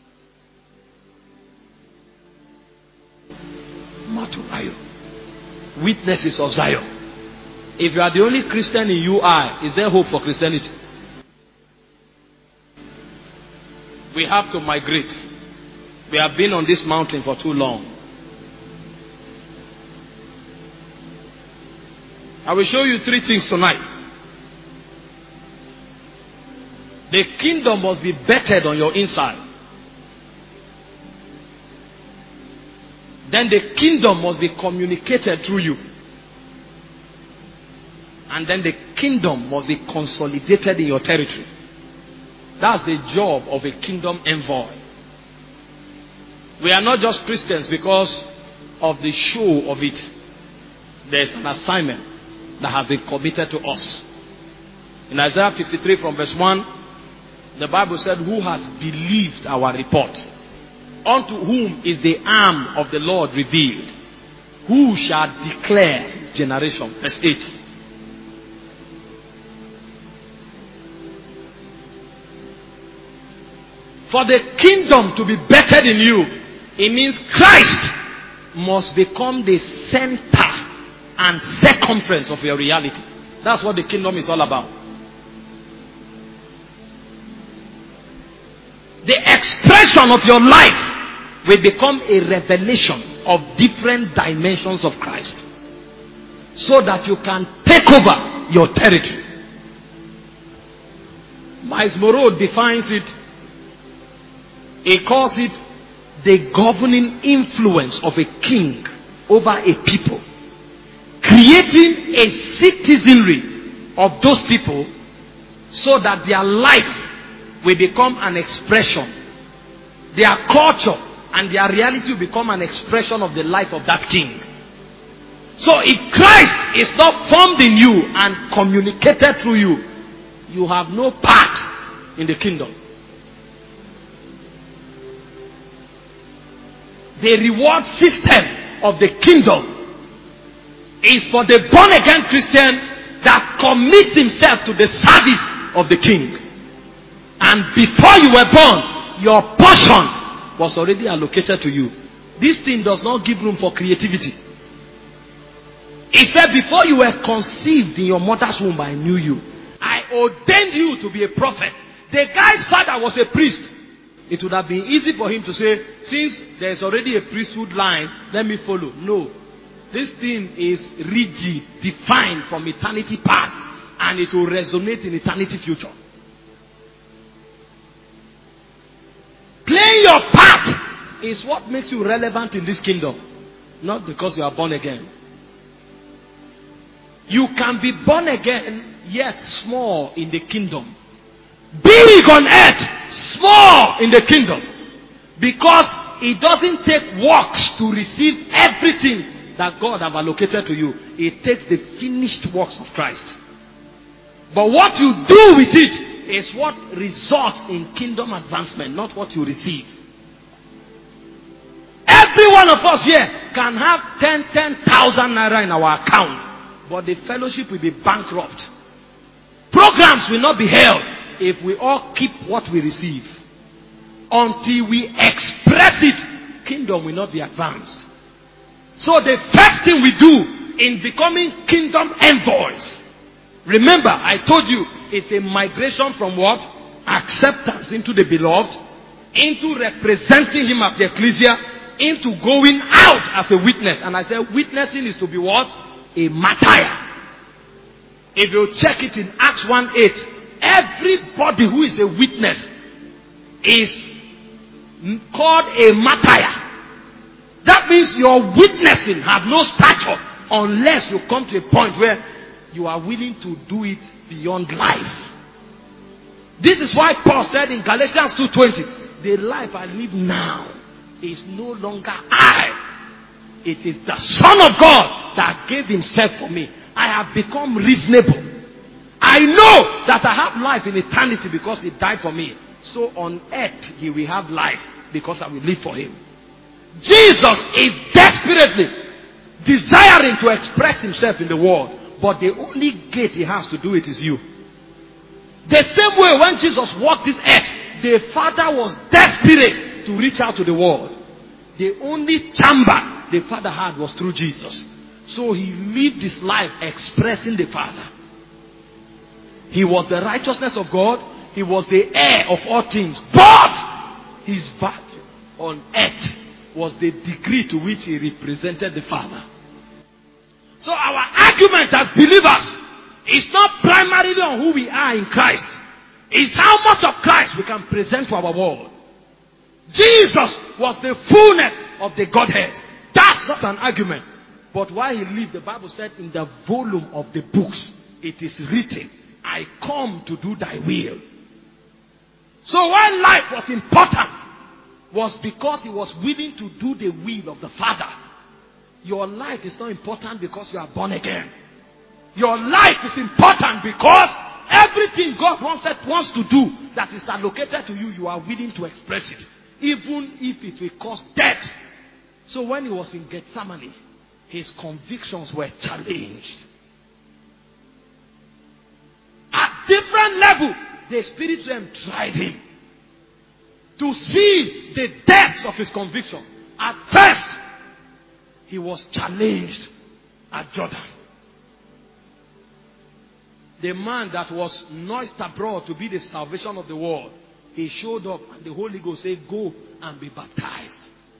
Maturayo. Witnesses of Zion. If you are the only Christian in UI, is there hope for Christianity? We have to migrate. We have been on this mountain for too long. I will show you 3 things tonight. The kingdom must be bettered on your inside. Then the kingdom must be communicated through you. And then the kingdom must be consolidated in your territory. That's the job of a kingdom envoy. We are not just Christians because of the show of it. There's an assignment that has been committed to us. In Isaiah 53 from verse 1, the Bible said, who has believed our report? Unto whom is the arm of the Lord revealed? Who shall declare his generation? Verse 8. For the kingdom to be bettered in you, it means Christ must become the center and circumference of your reality. That's what the kingdom is all about. The expression of your life will become a revelation of different dimensions of Christ, so that you can take over your territory. Miles Moreau defines it. He calls it the governing influence of a king over a people, creating a citizenry of those people so that their life will become an expression. Their culture and their reality will become an expression of the life of that king. So if Christ is not formed in you and communicated through you, you have no part in the kingdom. The reward system of the kingdom is for the born again Christian that commits himself to the service of the king. And before you were born, your portion was already allocated to you. This thing does not give room for creativity. It said, before you were conceived in your mother's womb, I knew you. I ordained you to be a prophet. The guy's father was a priest. It would have been easy for him to say, since there's already a priesthood line, let me follow. No. This thing is rigid, defined from eternity past, and it will resonate in eternity future. Playing your part is what makes you relevant in this kingdom, not because you are born again. You can be born again, yet small in the kingdom. Big on earth, small in the kingdom. Because it doesn't take works to receive everything that God have allocated to you. It takes the finished works of Christ. But what you do with it is what results in kingdom advancement, not what you receive. Every one of us here can have 10,000 naira in our account, but the fellowship will be bankrupt. Programs will not be held if we all keep what we receive. Until we express it, kingdom will not be advanced. So the first thing we do in becoming kingdom envoys, remember I told you it's a migration from what? Acceptance into the beloved, into representing him at the ecclesia, into going out as a witness. And I said witnessing is to be what? A martyr. If you check it in Acts 1:8, everybody who is a witness is called a martyr. That means your witnessing has no stature unless you come to a point where you are willing to do it beyond life. This is why Paul said in Galatians 2:20, the life I live now is no longer I. It is the Son of God that gave himself for me. I have become reasonable. I know that I have life in eternity because he died for me. So on earth he will have life because I will live for him. Jesus is desperately desiring to express himself in the world, but the only gate he has to do it is you. The same way when Jesus walked this earth, the Father was desperate to reach out to the world. The only chamber the Father had was through Jesus. So he lived his life expressing the Father. He was the righteousness of God. He was the heir of all things. But his value on earth was the degree to which he represented the Father. So our argument as believers is not primarily on who we are in Christ. It's how much of Christ we can present to our world. Jesus was the fullness of the Godhead. That's not an argument. But while he lived, the Bible said in the volume of the books, it is written, I come to do thy will. So why life was important was because he was willing to do the will of the Father. Your life is not important because you are born again. Your life is important because everything God wants to do that is allocated to you, you are willing to express it. Even if it will cause death. So when he was in Gethsemane, his convictions were challenged. At different level, the Spirit realm tried him to see the depths of his conviction. At first, he was challenged at Jordan. The man that was noised abroad to be the salvation of the world, he showed up and the Holy Ghost said, go and be baptized.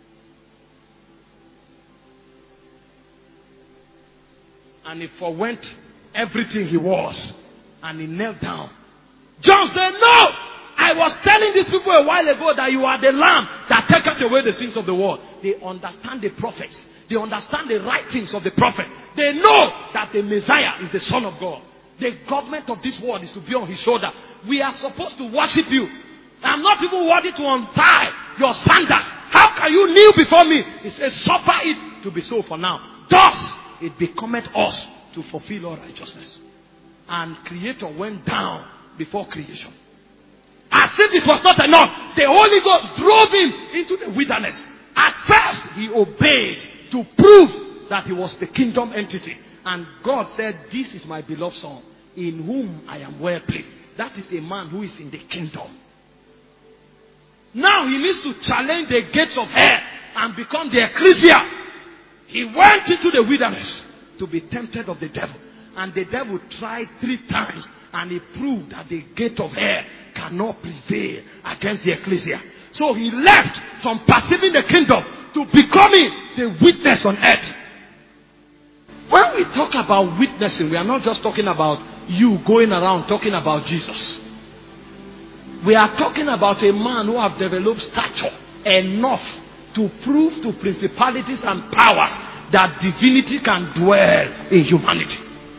And he forwent everything he was. And he knelt down. John said, no! I was telling these people a while ago that you are the lamb that taketh away the sins of the world. They understand the prophets. They understand the writings of the prophet. They know that the Messiah is the Son of God. The government of this world is to be on his shoulder. We are supposed to worship you. I'm not even worthy to untie your sandals. How can you kneel before me? He says, suffer it to be so for now. Thus, it becometh us to fulfill all righteousness. And Creator went down before creation. As if it was not enough, the Holy Ghost drove him into the wilderness. At first, he obeyed to prove that he was the kingdom entity. And God said, this is my beloved Son, in whom I am well pleased. That is a man who is in the kingdom. Now he needs to challenge the gates of hell and become the ecclesia. He went into the wilderness to be tempted of the devil. And the devil tried 3 times. And he proved that the gate of hell cannot prevail against the ecclesia. So he left from perceiving the kingdom to becoming the witness on earth. When we talk about witnessing, we are not just talking about you going around talking about Jesus. We are talking about a man who have developed stature enough to prove to principalities and powers that divinity can dwell in humanity.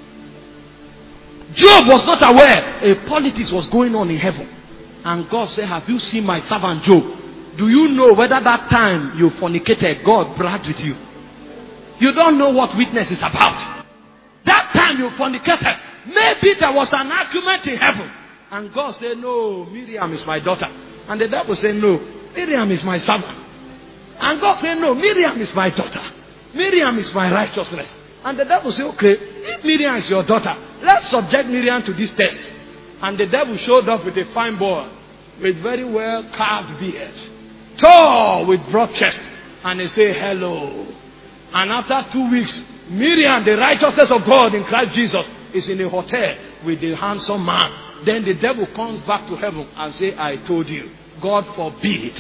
Job was not aware a politics was going on in heaven. And God said, have you seen my servant Job? Do you know whether that time you fornicated, God bragged with you? You don't know what witness is about. That time you fornicated, maybe there was an argument in heaven. And God said, no, Miriam is my daughter. And the devil said, no, Miriam is my servant. And God said, no, Miriam is my daughter. Miriam is my righteousness. And the devil said, okay, if Miriam is your daughter, let's subject Miriam to this test. And the devil showed up with a fine boy with very well carved beard, tall with broad chest. And he said, hello. And after 2 weeks, Miriam, the righteousness of God in Christ Jesus, is in a hotel with the handsome man. Then the devil comes back to heaven and says, I told you. God forbid.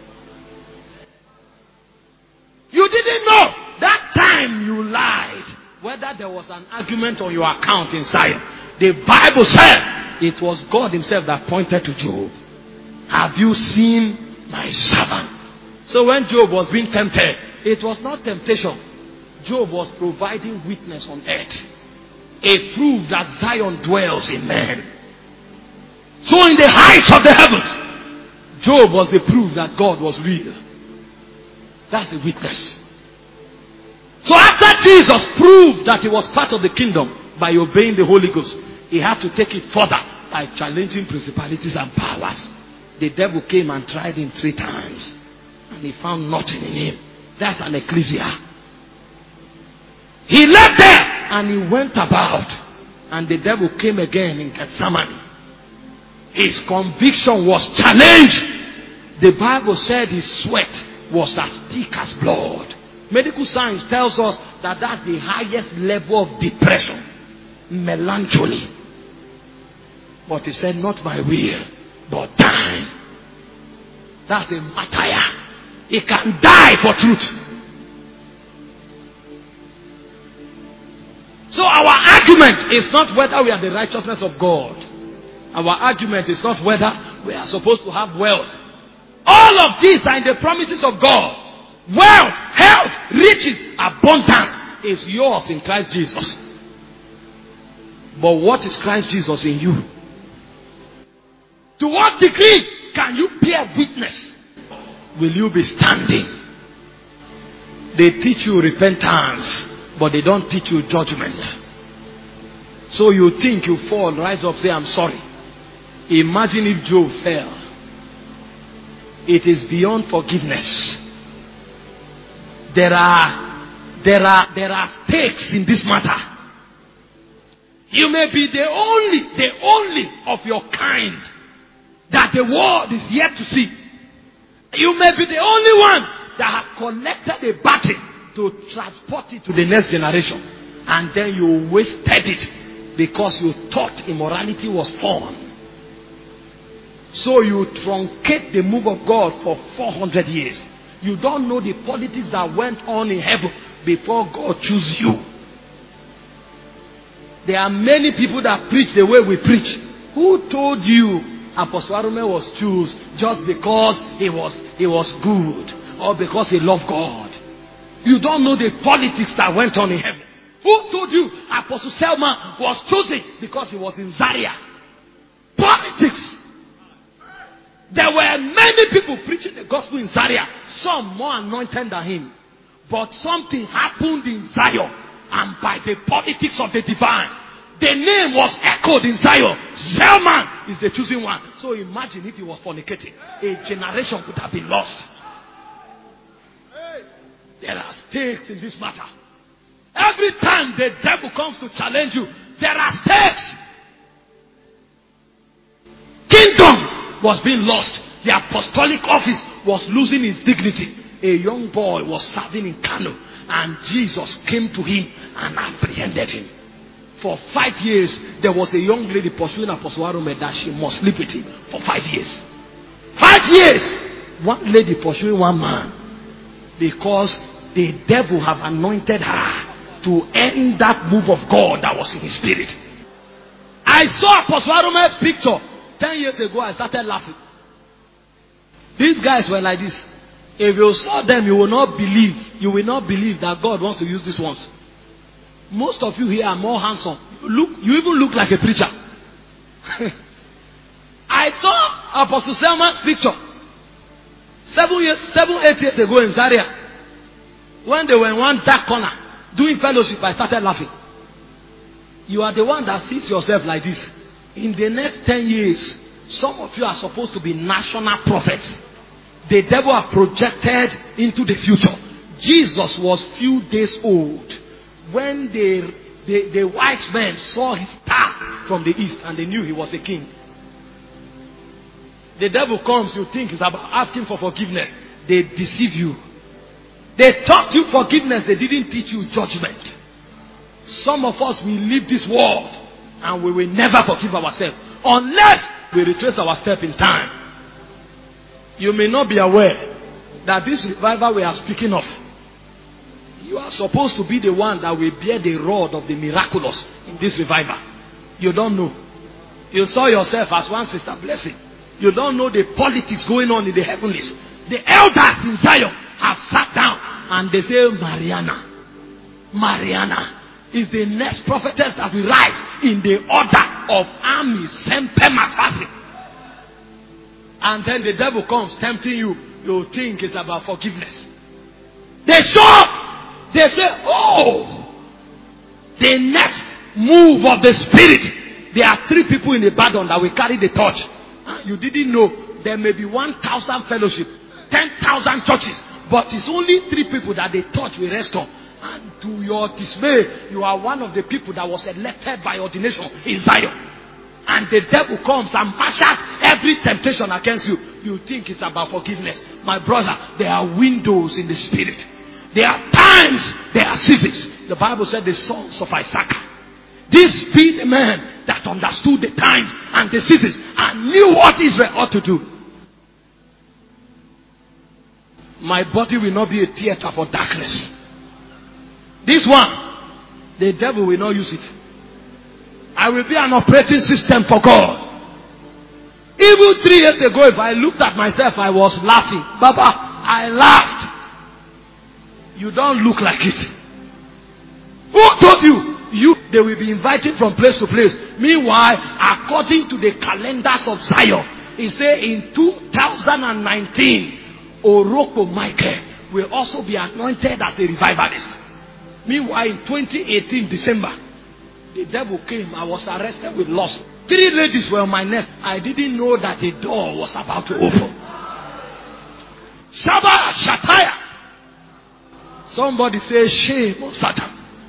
You didn't know that time you lied whether there was an argument on your account in Zion. The Bible said it was God himself that pointed to Job. Have you seen my servant? So when Job was being tempted, it was not temptation. Job was providing witness on earth. It proved that Zion dwells in men. So in the heights of the heavens, Job was the proof that God was real. That's the witness. So after Jesus proved that he was part of the kingdom by obeying the Holy Ghost, he had to take it further by challenging principalities and powers. The devil came and tried him 3 times. And he found nothing in him. That's an ecclesia. He left there and he went about. And the devil came again in Gethsemane. His conviction was challenged. The Bible said his sweat was as thick as blood. Medical science tells us that that's the highest level of depression. Melancholy. But he said, not my will, but thine. That's a martyr. He can die for truth. So our argument is not whether we are the righteousness of God. Our argument is not whether we are supposed to have wealth. All of these are in the promises of God. Wealth, health, riches, abundance is yours in Christ Jesus. But what is Christ Jesus in you? To what degree can you bear witness? Will you be standing? They teach you repentance, but they don't teach you judgment. So you think you fall, rise up, say, I'm sorry. Imagine if Job fell. It is beyond forgiveness. There are stakes in this matter. You may be the only of your kind that the world is yet to see. You may be the only one that have collected a battery to transport it to the next generation. And then you wasted it because you thought immorality was fun. So you truncate the move of God for 400 years. You don't know the politics that went on in heaven before God chose you. There are many people that preach the way we preach. Who told you Apostle Arume was chosen just because he was good or because he loved God? You don't know the politics that went on in heaven. Who told you Apostle Selma was chosen because he was in Zaria? Politics. There were many people preaching the gospel in Zaria, some more anointed than him. But something happened in Zion, and by the politics of the divine, the name was echoed in Zion. Selman is the chosen one. So imagine if he was fornicating, a generation would have been lost. There are stakes in this matter. Every time the devil comes to challenge you, there are stakes. Kingdom was being lost. The apostolic office was losing its dignity. A young boy was serving in Kano, and Jesus came to him and apprehended him. For 5 years, there was a young lady pursuing Apostle Arume that she must sleep with him for 5 years. 5 years! One lady pursuing one man because the devil have anointed her to end that move of God that was in his spirit. I saw Apostle Arume's picture 10 years ago. I started laughing. These guys were like this. If you saw them, you will not believe. You will not believe that God wants to use these ones. Most of you here are more handsome. You even look like a preacher. I saw Apostle Selman's picture. 8 years ago in Zaria, when they were in one dark corner doing fellowship, I started laughing. You are the one that sees yourself like this. In the next 10 years, some of you are supposed to be national prophets. The devil are projected into the future. Jesus was few days old when the wise men saw his star from the east and they knew he was a king. The devil comes, you think it's about asking for forgiveness. They deceive you. They taught you forgiveness, they didn't teach you judgment. Some of us will leave this world and we will never forgive ourselves unless we retrace our step in time. You may not be aware that this revival we are speaking of, you are supposed to be the one that will bear the rod of the miraculous in this revival. You don't know. You saw yourself as one sister blessing. You don't know the politics going on in the heavenlies. The elders in Zion have sat down and they say, Mariana is the next prophetess that will rise in the order of armies, semper mafasi. And then the devil comes tempting you. You think it's about forgiveness. They show up. They say, oh, the next move of the Spirit. There are 3 people in the Ibadan that will carry the torch. You didn't know there may be 1,000 fellowship, 10,000 churches, but it's only 3 people that the torch will rest on. And to your dismay, you are one of the people that was elected by ordination in Zion. And the devil comes and mashes every temptation against you. You think it's about forgiveness. My brother, there are windows in the Spirit. There are times, there are seasons. The Bible said the sons of Isaac. This be the man that understood the times and the seasons and knew what Israel ought to do. My body will not be a theater for darkness. This one, the devil will not use it. I will be an operating system for God. Even 3 years ago, if I looked at myself, I was laughing. Baba, I laughed. You don't look like it. Who told you? They will be invited from place to place. Meanwhile, according to the calendars of Zion, he said in 2019, Oroko Michael will also be anointed as a revivalist. Meanwhile, in 2018, December, the devil came. I was arrested with loss. 3 ladies were on my neck. I didn't know that the door was about to open. Shabbat Shataya. Somebody say shame on Satan.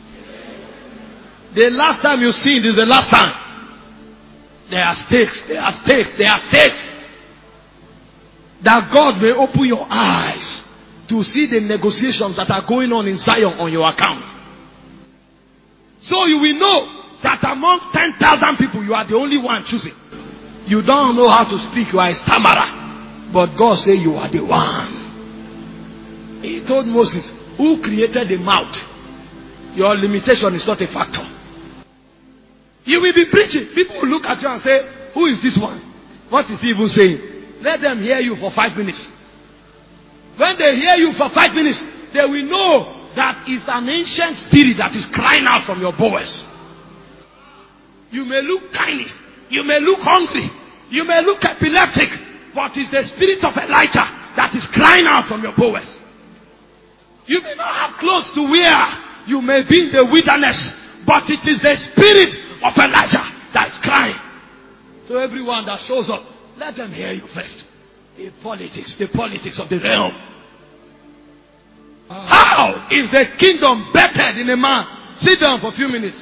The last time you see it is the last time. There are stakes. There are stakes. There are stakes. That God may open your eyes to see the negotiations that are going on in Zion on your account. So you will know that among 10,000 people, you are the only one choosing. You don't know how to speak. You are a stammerer. But God said you are the one. He told Moses, who created the mouth? Your limitation is not a factor. You will be preaching. People will look at you and say, who is this one? What is he even saying? Let them hear you for 5 minutes. When they hear you for 5 minutes, they will know that it's an ancient spirit that is crying out from your bowels. You may look tiny. You may look hungry. You may look epileptic. But it's the spirit of Elijah that is crying out from your bowels. You may not have clothes to wear. You may be in the wilderness. But it is the spirit of Elijah that is crying. So everyone that shows up, let them hear you first. The politics of the realm. How is the kingdom bettered in a man? Sit down for a few minutes.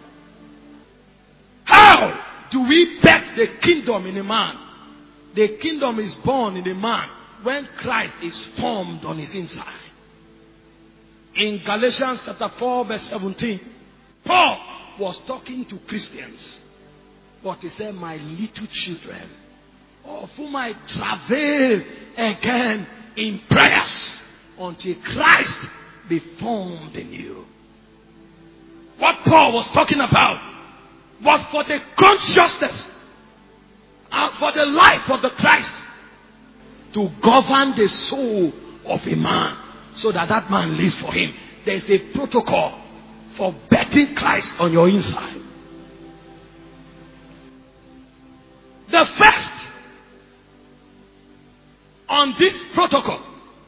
How do we bet the kingdom in a man? The kingdom is born in a man when Christ is formed on his inside. In Galatians chapter 4 verse 17, Paul was talking to Christians. But he said, my little children, of whom I travail again in prayers until Christ be formed in you. What Paul was talking about was for the consciousness and for the life of the Christ to govern the soul of a man so that that man lives for him. There is a protocol for betting Christ on your inside. on this protocol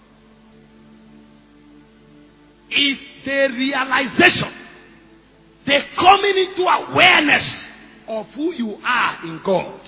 is the realization, the coming into awareness of who you are in God.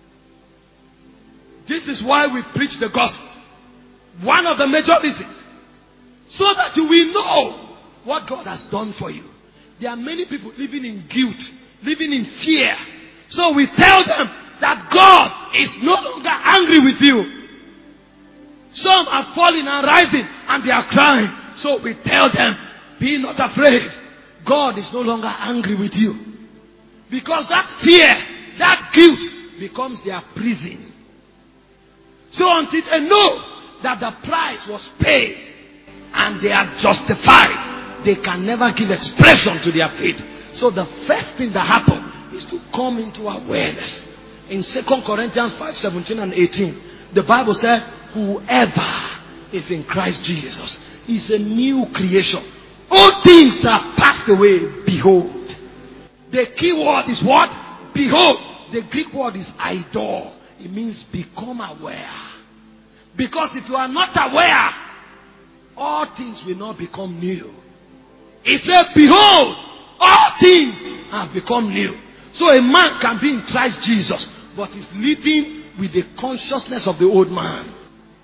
This is why we preach the gospel. One of the major reasons. So that you will know what God has done for you. There are many people living in guilt, living in fear. So we tell them that God is no longer angry with you. Some are falling and rising and they are crying. So we tell them, be not afraid. God is no longer angry with you. Because that fear, that guilt becomes their prison. So until they know that the price was paid and they are justified, they can never give expression to their faith. So the first thing that happens is to come into awareness. In 2 Corinthians 5:17 and 18, the Bible said, whoever is in Christ Jesus is a new creation. All things have passed away, behold. The key word is what? Behold. The Greek word is idol. It means become aware. Because if you are not aware, all things will not become new. He said, behold, all things have become new. So a man can be in Christ Jesus, but is living with the consciousness of the old man.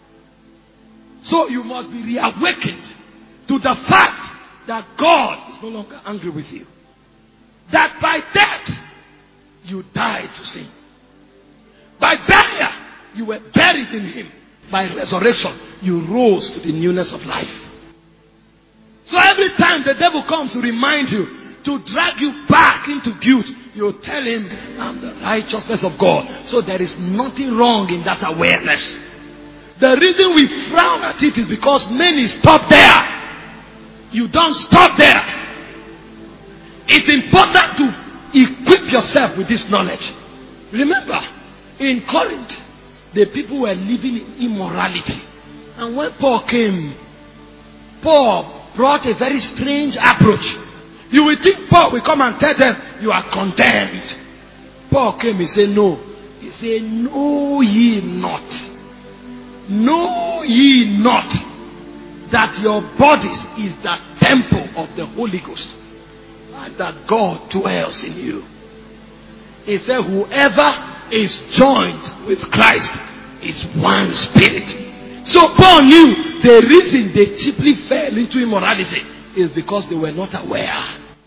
So you must be reawakened to the fact that God is no longer angry with you. That by death, you died to sin. By burial, you were buried in Him. By resurrection, you rose to the newness of life. So every time the devil comes to remind you, to drag you back into guilt, you tell him, I'm the righteousness of God. So there is nothing wrong in that awareness. The reason we frown at it is because many stop there. You don't stop there. It's important to equip yourself with this knowledge. Remember, in Corinth, the people were living in immorality. And when Paul came, Paul brought a very strange approach. You will think Paul will come and tell them, you are condemned. Paul came, he said, no. He said, know ye not. Know ye not that your bodies is the temple of the Holy Ghost, and that God dwells in you. He said, whoever is joined with Christ is one spirit. So Paul knew the reason they cheaply fell into immorality is because they were not aware.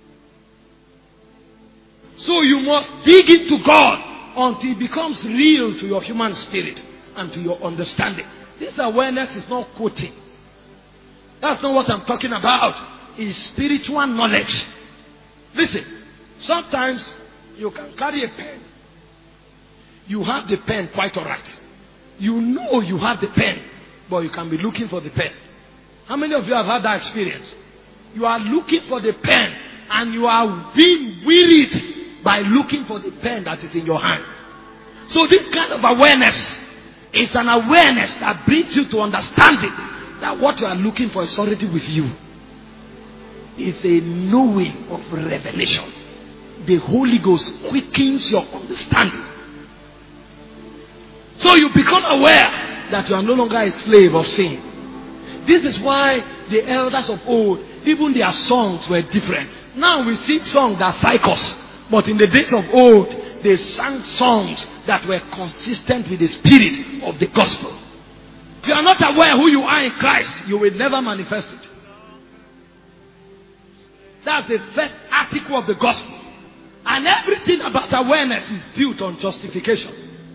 So you must dig into God until it becomes real to your human spirit and to your understanding. This awareness is not quoting. That's not what I'm talking about. It's spiritual knowledge. Listen, sometimes you can carry a pen. You have the pen quite alright. You know you have the pen, but you can be looking for the pen. How many of you have had that experience? You are looking for the pen and you are being wearied by looking for the pen that is in your hand. So this kind of awareness is an awareness that brings you to understanding that what you are looking for is already with you. It's a knowing of revelation. The Holy Ghost quickens your understanding. So you become aware that you are no longer a slave of sin. This is why the elders of old, even their songs were different. Now we sing songs that cycles. But in the days of old, they sang songs that were consistent with the spirit of the gospel. If you are not aware who you are in Christ, you will never manifest it. That's the first article of the gospel. And everything about awareness is built on justification.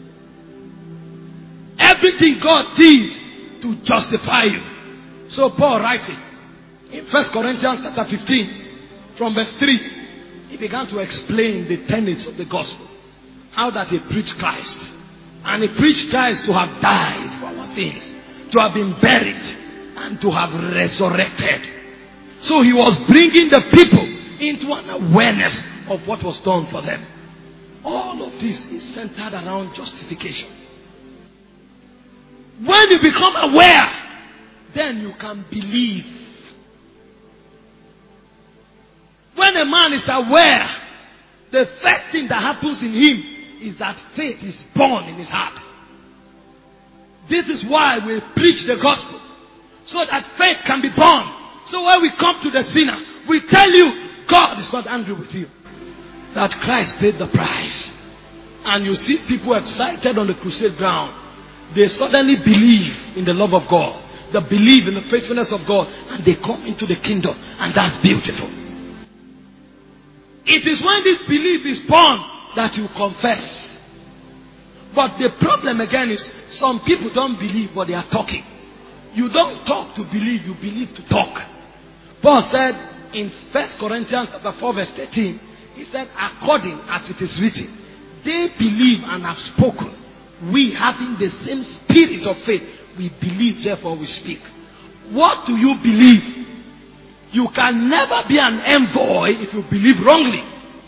Everything God did to justify you. So Paul writing in 1 Corinthians chapter 15 from verse 3, he began to explain the tenets of the gospel. How that he preached Christ. And he preached Christ to have died for our sins, to have been buried, and to have resurrected. So he was bringing the people into an awareness of what was done for them. All of this is centered around justification. When you become aware, then you can believe. When a man is aware, the first thing that happens in him is that faith is born in his heart. This is why we preach the gospel. So that faith can be born. So when we come to the sinner, we tell you, God is not angry with you. That Christ paid the price. And you see people excited on the crusade ground. They suddenly believe in the love of God. They believe in the faithfulness of God. And they come into the kingdom. And that's beautiful. It is when this belief is born that you confess. But the problem again is some people don't believe but they are talking. You don't talk to believe, you believe to talk. Paul said in 1 Corinthians 4 verse 13, he said, according as it is written, they believe and have spoken. We having the same spirit of faith, we believe, therefore we speak. What do you believe? You can never be an envoy if you believe wrongly.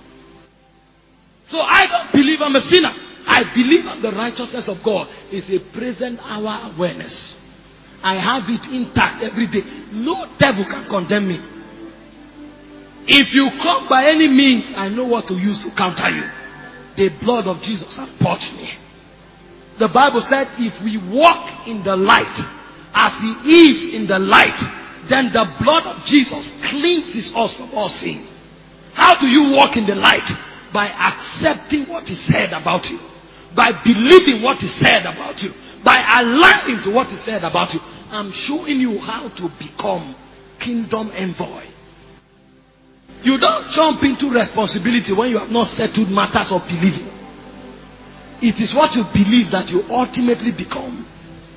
So I don't believe I'm a sinner. I believe that the righteousness of God is a present hour awareness. I have it intact every day. No devil can condemn me. If you come by any means, I know what to use to counter you. The blood of Jesus has purged me. The Bible said if we walk in the light as he is in the light, then the blood of Jesus cleanses us from all sins. How do you walk in the light? By accepting what is said about you. By believing what is said about you. By aligning to what is said about you. I'm showing you how to become kingdom envoy. You don't jump into responsibility when you have not settled matters of believing. It is what you believe that you ultimately become.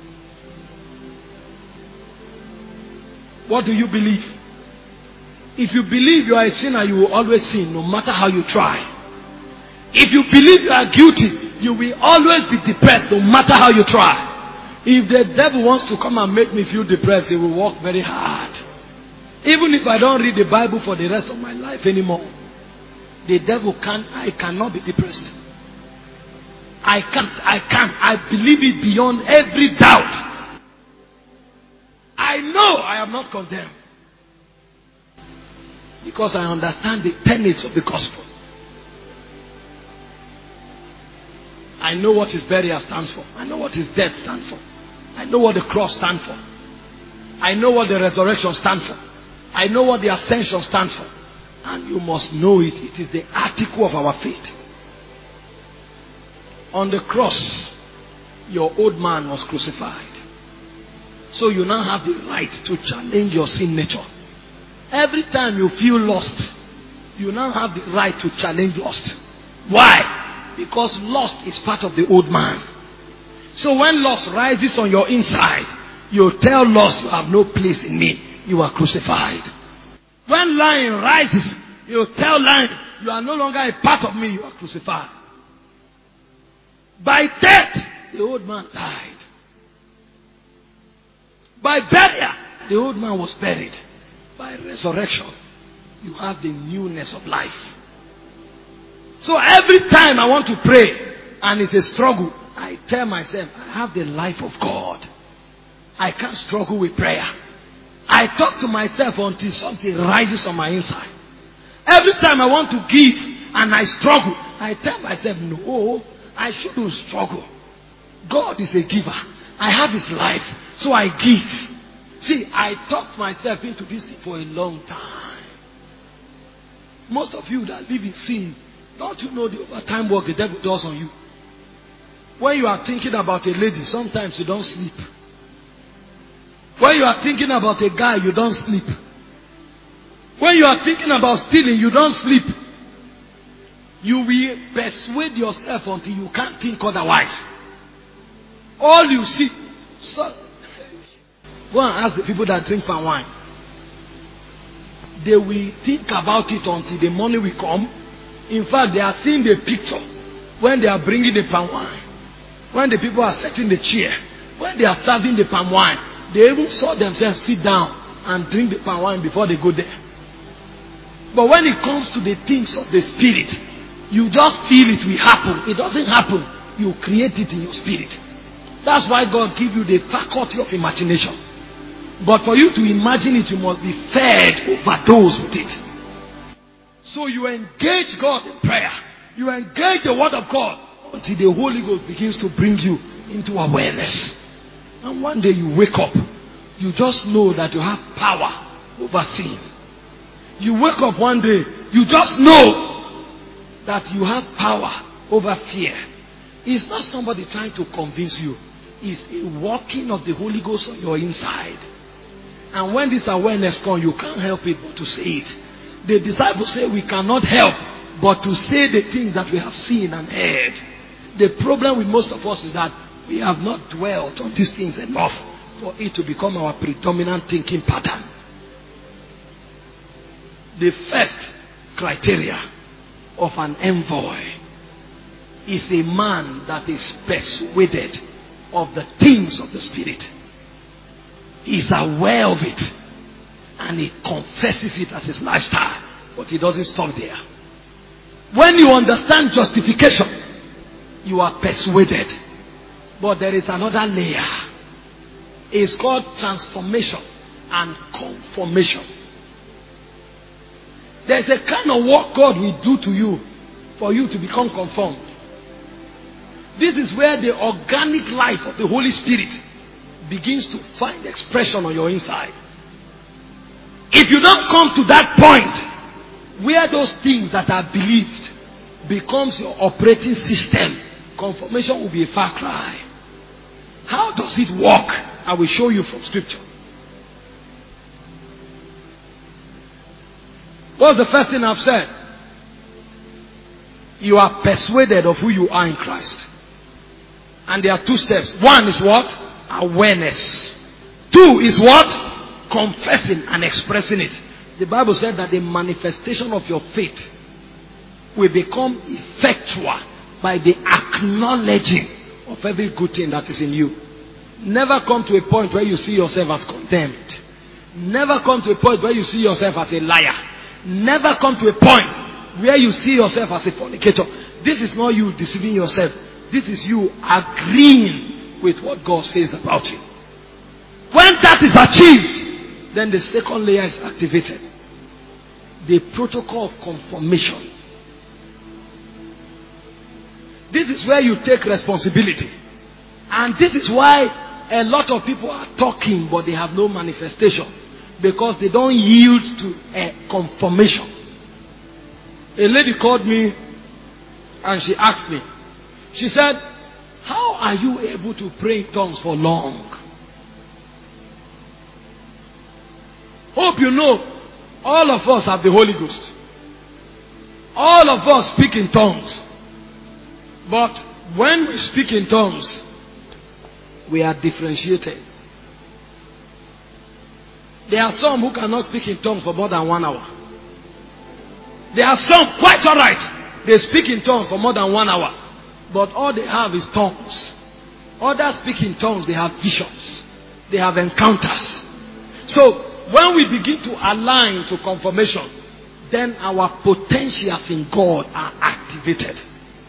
What do you believe? If you believe you are a sinner, you will always sin, no matter how you try. If you believe you are guilty, you will always be depressed, no matter how you try. If the devil wants to come and make me feel depressed, he will work very hard. Even if I don't read the Bible for the rest of my life anymore, the devil I cannot be depressed. I can't. I believe it beyond every doubt. I know I am not condemned. Because I understand the tenets of the gospel. I know what his burial stands for. I know what his death stands for. I know what the cross stands for. I know what the resurrection stands for. I know what the ascension stands for. And you must know it. It is the article of our faith. On the cross, your old man was crucified. So you now have the right to challenge your sin nature. Every time you feel lost, you now have the right to challenge lust. Why? Because lust is part of the old man. So when lust rises on your inside, you tell lust, you have no place in me. You are crucified. When lying rises, you tell lying, you are no longer a part of me. You are crucified. By death, the old man died. By burial, the old man was buried. By resurrection, you have the newness of life. So every time I want to pray and it's a struggle, I tell myself, I have the life of God. I can't struggle with prayer. I talk to myself until something rises on my inside. Every time I want to give and I struggle, I tell myself, no, I shouldn't struggle. God is a giver. I have his life, so I give. See, I talked myself into this thing for a long time. Most of you that live in sin, don't you know the overtime work the devil does on you? When you are thinking about a lady, sometimes you don't sleep. When you are thinking about a guy, you don't sleep. When you are thinking about stealing, you don't sleep. You will persuade yourself until you can't think otherwise. All you see. So, go and ask the people that drink palm wine. They will think about it until the money will come. In fact, they are seeing the picture when they are bringing the palm wine. When the people are setting the chair. When they are serving the palm wine. They even saw themselves sit down and drink the palm wine before they go there. But when it comes to the things of the spirit, you just feel it will happen. It doesn't happen. You create it in your spirit. That's why God gives you the faculty of imagination. But for you to imagine it, you must be fed, overdosed with it. So you engage God in prayer. You engage the word of God until the Holy Ghost begins to bring you into awareness. And one day you wake up, you just know that you have power over sin. You wake up one day, you just know that you have power over fear. It's not somebody trying to convince you. It's a working of the Holy Ghost on your inside. And when this awareness comes, you can't help it but to say it. The disciples say we cannot help but to say the things that we have seen and heard. The problem with most of us is that we have not dwelt on these things enough for it to become our predominant thinking pattern. The first criteria of an envoy is a man that is persuaded of the things of the Spirit. He is aware of it and he confesses it as his lifestyle, but he doesn't stop there. When you understand justification, you are persuaded, but there is another layer. It's called transformation and conformation. There's a kind of work God will do to you for you to become conformed. This is where the organic life of the Holy Spirit begins to find expression on your inside. If you don't come to that point where those things that are believed becomes your operating system, conformation will be a far cry. How does it work? I will show you from scripture. What's the first thing I've said? You are persuaded of who you are in Christ. And there are two steps. One is what? Awareness. Two is what? Confessing and expressing it. The Bible said that the manifestation of your faith will become effectual by the acknowledging of every good thing that is in you. Never come to a point where you see yourself as condemned. Never come to a point where you see yourself as a liar. Never come to a point where you see yourself as a fornicator. This is not you deceiving yourself. This is you agreeing with what God says about you. When that is achieved, then the second layer is activated. The protocol of conformation. This is where you take responsibility. And this is why a lot of people are talking but they have no manifestation. Because they don't yield to a conformation. A lady called me and she asked me. She said, how are you able to pray in tongues for long? Hope you know, all of us have the Holy Ghost. All of us speak in tongues. But when we speak in tongues, we are differentiated. There are some who cannot speak in tongues for more than 1 hour. There are some, quite alright, they speak in tongues for more than 1 hour. But all they have is tongues. Others speak in tongues, they have visions. They have encounters. So, when we begin to align to confirmation, then our potentials in God are activated.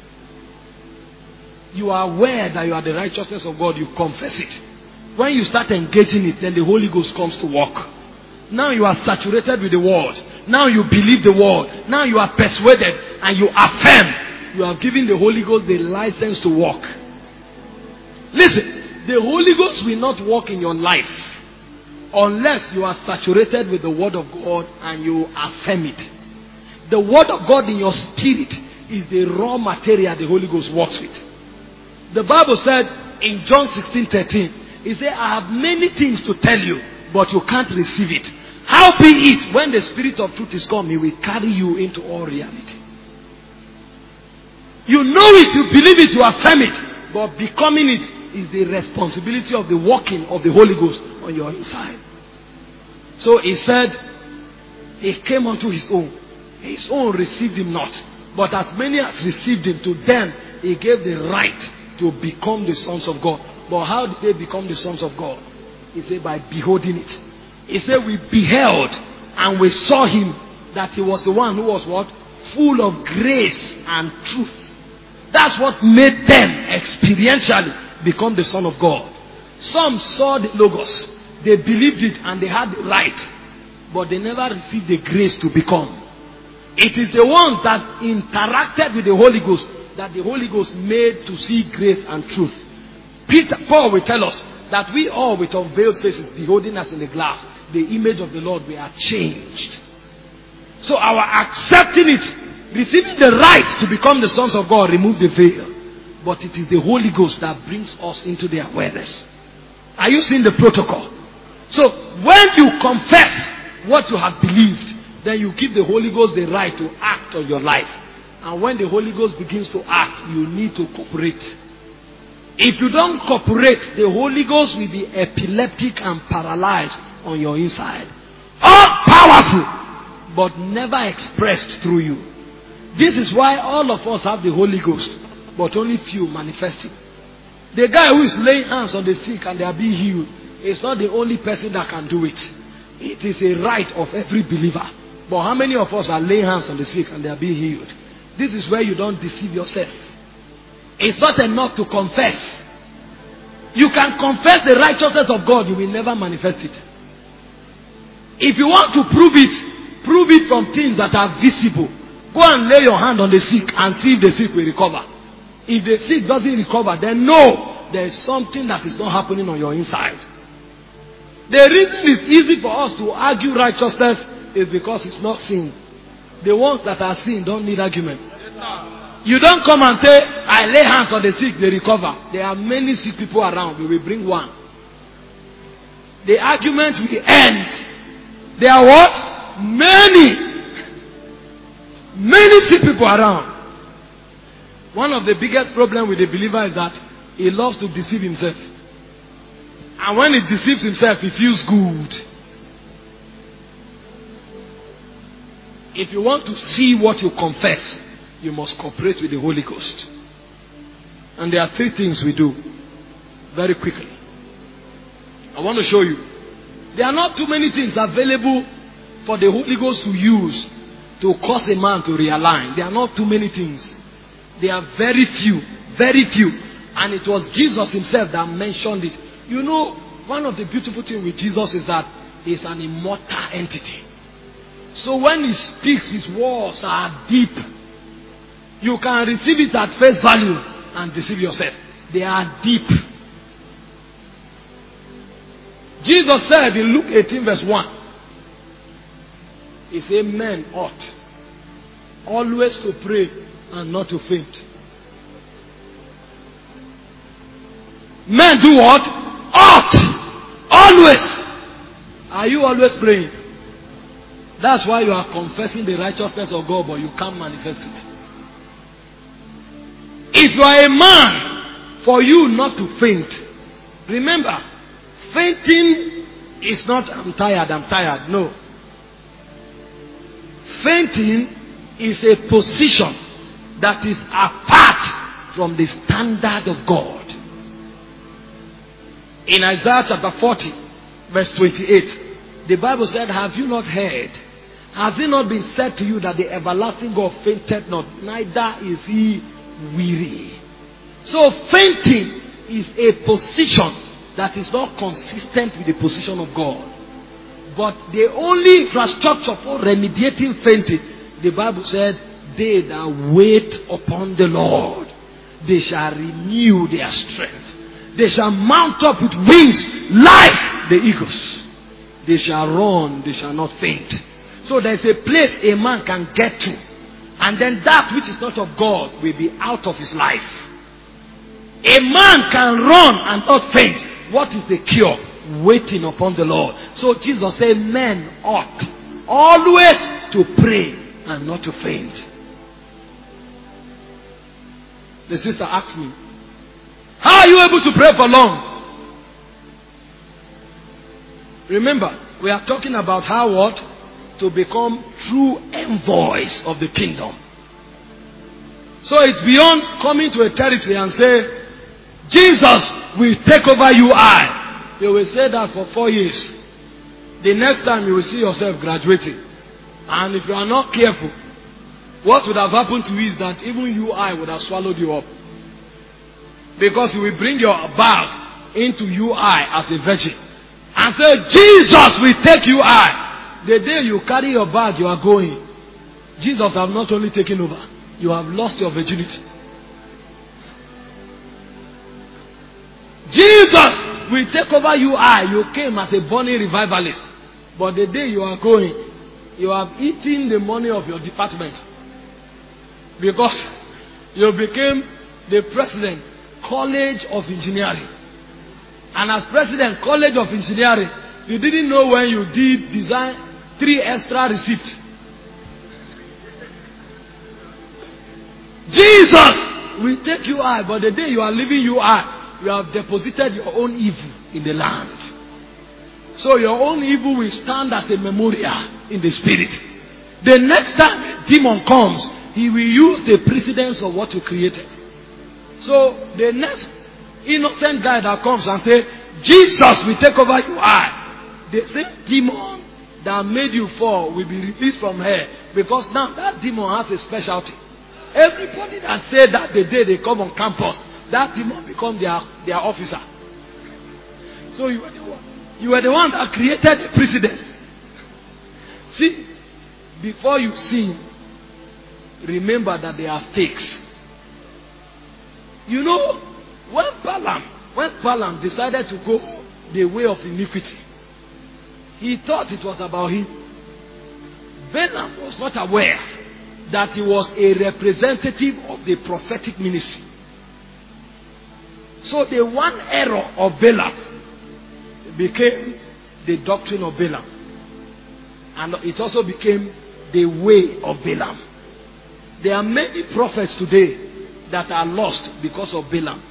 You are aware that you are the righteousness of God, you confess it. When you start engaging it, then the Holy Ghost comes to work. Now you are saturated with the word. Now you believe the word. Now you are persuaded and you affirm. You have given the Holy Ghost the license to walk. Listen, the Holy Ghost will not work in your life unless you are saturated with the word of God and you affirm it. The word of God in your spirit is the raw material the Holy Ghost works with. The Bible said in John 16:13, it said, I have many things to tell you, but you can't receive it. How be it, when the Spirit of truth is come, He will carry you into all reality. You know it, you believe it, you affirm it, but becoming it is the responsibility of the working of the Holy Ghost on your inside. So He said, He came unto His own received Him not. But as many as received Him, to them He gave the right to become the sons of God. But how did they become the sons of God? He said, by beholding it. He said, we beheld and we saw Him, that He was the one who was what? Full of grace and truth. That's what made them experientially become the Son of God. Some saw the Logos, they believed it and they had the right, but they never received the grace to become. It is the ones that interacted with the Holy Ghost that the Holy Ghost made to see grace and truth. Paul will tell us that we all with unveiled faces beholding us in the glass, the image of the Lord, we are changed. So our accepting it, receiving the right to become the sons of God, remove the veil. But it is the Holy Ghost that brings us into the awareness. Are you seeing the protocol? So when you confess what you have believed, then you give the Holy Ghost the right to act on your life. And when the Holy Ghost begins to act, you need to cooperate. If you don't cooperate, the Holy Ghost will be epileptic and paralyzed on your inside. All powerful, but never expressed through you. This is why all of us have the Holy Ghost, but only few manifest it. The guy who is laying hands on the sick and they are being healed is not the only person that can do it. It is a right of every believer. But how many of us are laying hands on the sick and they are being healed? This is where you don't deceive yourself. It's not enough to confess. You can confess the righteousness of God, you will never manifest it. If you want to prove it from things that are visible. Go and lay your hand on the sick and see if the sick will recover. If the sick doesn't recover, then no, there is something that is not happening on your inside. The reason it's easy for us to argue righteousness is because it's not sin. The ones that are sin don't need argument. You don't come and say, I lay hands on the sick, they recover. There are many sick people around. We will bring one. The argument will end. There are what? Many sick people around. One of the biggest problems with the believer is that he loves to deceive himself. And when he deceives himself, he feels good. If you want to see what you confess, you must cooperate with the Holy Ghost. And there are 3 things we do very quickly. I want to show you. There are not too many things available for the Holy Ghost to use to cause a man to realign. There are not too many things. There are very few. And it was Jesus himself that mentioned it. You know, one of the beautiful things with Jesus is that he is an immortal entity. So when he speaks, his words are deep. You can receive it at face value and deceive yourself. They are deep. Jesus said in Luke 18 verse 1, he said, men ought always to pray and not to faint. Men do what? Ought. Always. Are you always praying? That's why you are confessing the righteousness of God, but you can't manifest it. If you are a man, for you not to faint, remember, fainting is not I'm tired. No. Fainting is a position that is apart from the standard of God. In Isaiah chapter 40, verse 28, the Bible said, have you not heard? Has it not been said to you that the everlasting God fainted not, neither is he weary? So fainting is a position that is not consistent with the position of God. But the only infrastructure for remediating fainting, the Bible said, they that wait upon the Lord, they shall renew their strength. They shall mount up with wings like the eagles. They shall run, they shall not faint. So there's a place a man can get to. And then that which is not of God will be out of his life. A man can run and not faint. What is the cure? Waiting upon the Lord. So Jesus said, men ought always to pray and not to faint. The sister asked me, how are you able to pray for long? Remember, we are talking about how what? To become true envoys of the kingdom. So it's beyond coming to a territory and say, Jesus will take over UI. You will say that for 4 years. The next time you will see yourself graduating. And if you are not careful, what would have happened to you is that even UI would have swallowed you up. Because you will bring your bag into UI as a virgin. And say, Jesus will take UI. The day you carry your bag, you are going. Jesus have not only taken over, you have lost your virginity. Jesus we take over UI. You came as a burning revivalist. But the day you are going, you have eaten the money of your department. Because you became the president, College of Engineering. And as president, College of Engineering, you didn't know when you did design 3 extra receipts. Jesus will take you out, but the day you are leaving you out, you have deposited your own evil in the land. So your own evil will stand as a memorial in the spirit. The next time a demon comes, he will use the precedence of what you created. So the next innocent guy that comes and say, Jesus will take over you, the same demon that made you fall will be released from her, because now that demon has a specialty. Everybody that said that the day they come on campus, that demon become their officer. So you were the one that created the precedence. See, before you sin, remember that there are stakes. You know, when Balaam decided to go the way of iniquity, he thought it was about him. Balaam was not aware that he was a representative of the prophetic ministry. So the one error of Balaam became the doctrine of Balaam. And it also became the way of Balaam. There are many prophets today that are lost because of Balaam.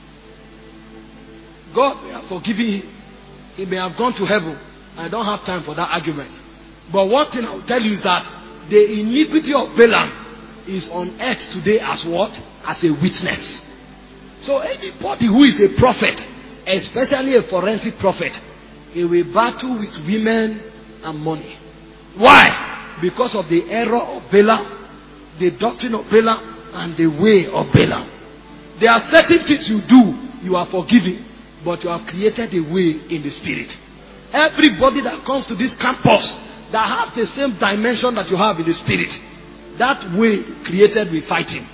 God may have forgiven him. He may have gone to heaven. I don't have time for that argument. But one thing I will tell you is that the iniquity of Balaam is on earth today as what? As a witness. So anybody who is a prophet, especially a forensic prophet, he will battle with women and money. Why? Because of the error of Balaam, the doctrine of Balaam, and the way of Balaam. There are certain things you do, you are forgiven, but you have created a way in the spirit. Everybody that comes to this campus that has the same dimension that you have in the spirit, that way created will fight him.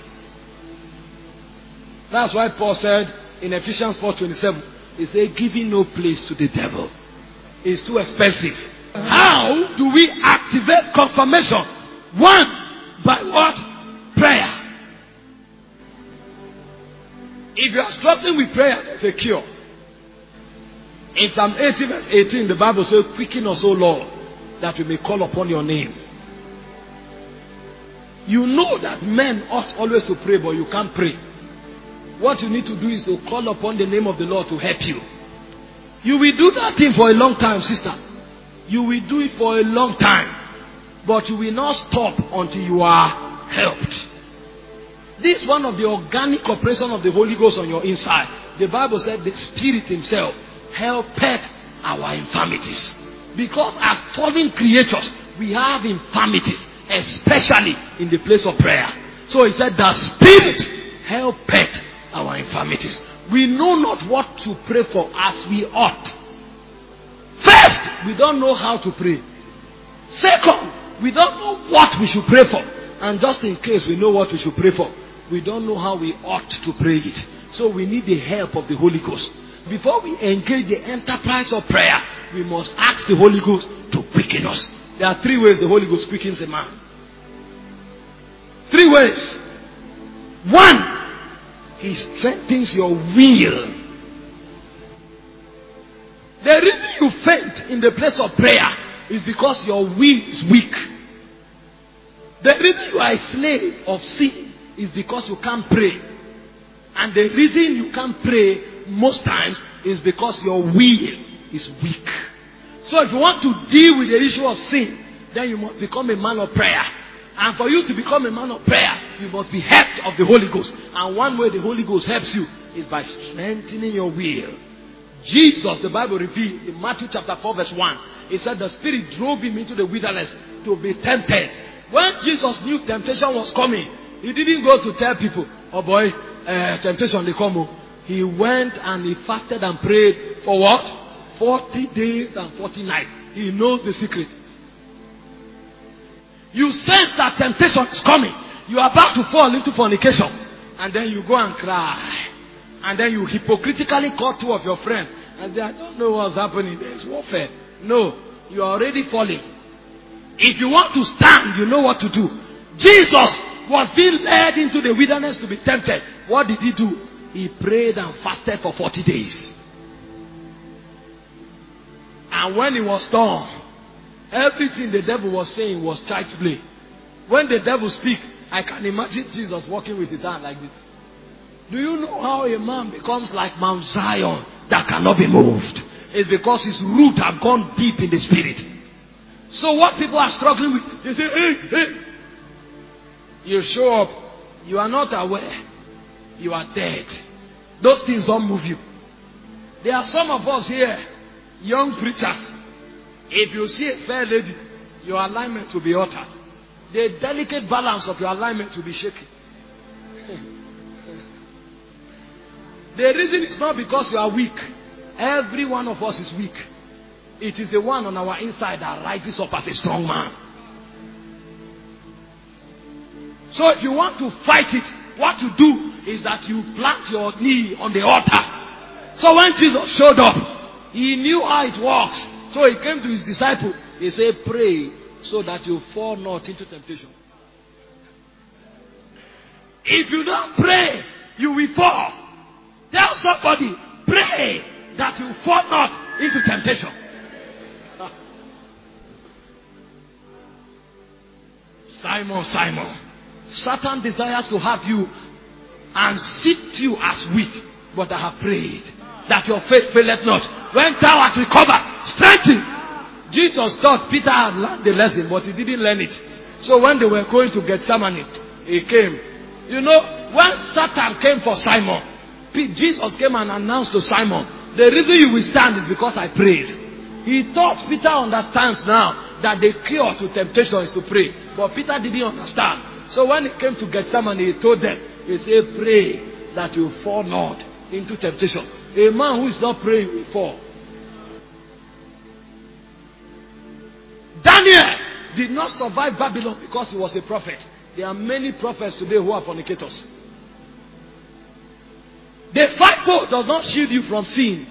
That's why Paul said in Ephesians 4:27, he said, giving no place to the devil. It's too expensive. How do we activate confirmation? One, by what? Prayer. If you are struggling with prayer, there's a cure. In Psalm 80 verse 18, the Bible says, quicken us, O Lord, that we may call upon your name. You know that men ought always to pray, but you can't pray. What you need to do is to call upon the name of the Lord to help you. You will do that thing for a long time, sister. You will do it for a long time. But you will not stop until you are helped. This is one of the organic operation of the Holy Ghost on your inside. The Bible said the Spirit himself helpeth our infirmities. Because as fallen creatures, we have infirmities, especially in the place of prayer. So he said the Spirit helpeth our infirmities. We know not what to pray for as we ought. First, we don't know how to pray. Second, we don't know what we should pray for. And just in case we know what we should pray for, we don't know how we ought to pray it. So we need the help of the Holy Ghost. Before we engage the enterprise of prayer, we must ask the Holy Ghost to quicken us. There are 3 ways the Holy Ghost quickens a man. 3 ways. 1, he strengthens your will. The reason you faint in the place of prayer is because your will is weak. The reason you are a slave of sin is because you can't pray. And the reason you can't pray most times is because your will is weak. So if you want to deal with the issue of sin, then you must become a man of prayer. And for you to become a man of prayer, you must be helped of the Holy Ghost. And one way the Holy Ghost helps you is by strengthening your will. Jesus, the Bible revealed in Matthew chapter 4 verse 1, he said the Spirit drove him into the wilderness to be tempted. When Jesus knew temptation was coming, he didn't go to tell people, oh boy, temptation they come. He went and he fasted and prayed for what? 40 days and 40 nights. He knows the secret. You sense that temptation is coming. You are about to fall into fornication. And then you go and cry. And then you hypocritically call 2 of your friends I said, I don't know what's happening. There's warfare. No, you are already falling. If you want to stand, you know what to do. Jesus was being led into the wilderness to be tempted. What did he do? He prayed and fasted for 40 days. And when he was done, everything the devil was saying was child's play. When the devil speaks, I can imagine Jesus walking with his hand like this. Do you know how a man becomes like Mount Zion that cannot be moved? It's because his roots have gone deep in the spirit. So what people are struggling with, they say, hey, hey. You show up, you are not aware, you are dead. Those things don't move you. There are some of us here, young preachers. If you see a fair lady, your alignment will be altered. The delicate balance of your alignment will be shaky. The reason is not because you are weak. Every one of us is weak. It is the one on our inside that rises up as a strong man. So if you want to fight it, what you do is that you plant your knee on the altar. So when Jesus showed up, he knew how it works. So he came to his disciple. He said, pray so that you fall not into temptation. If you don't pray, you will fall. Tell somebody, pray that you fall not into temptation. Simon, Simon, Satan desires to have you and sift you as weak, but I have prayed that your faith faileth not. When thou art recovered, strengthen. Jesus taught Peter had learned the lesson, but he didn't learn it. So when they were going to Gethsemane, he came. You know, when Satan came for Simon, Jesus came and announced to Simon, the reason you will stand is because I prayed. He thought Peter understands now that the cure to temptation is to pray. But Peter didn't understand. So when he came to Gethsemane, he told them, he said, pray that you fall not into temptation. A man who is not praying will fall. Daniel did not survive Babylon because he was a prophet. There are many prophets today who are fornicators. The fivefold does not shield you from sin.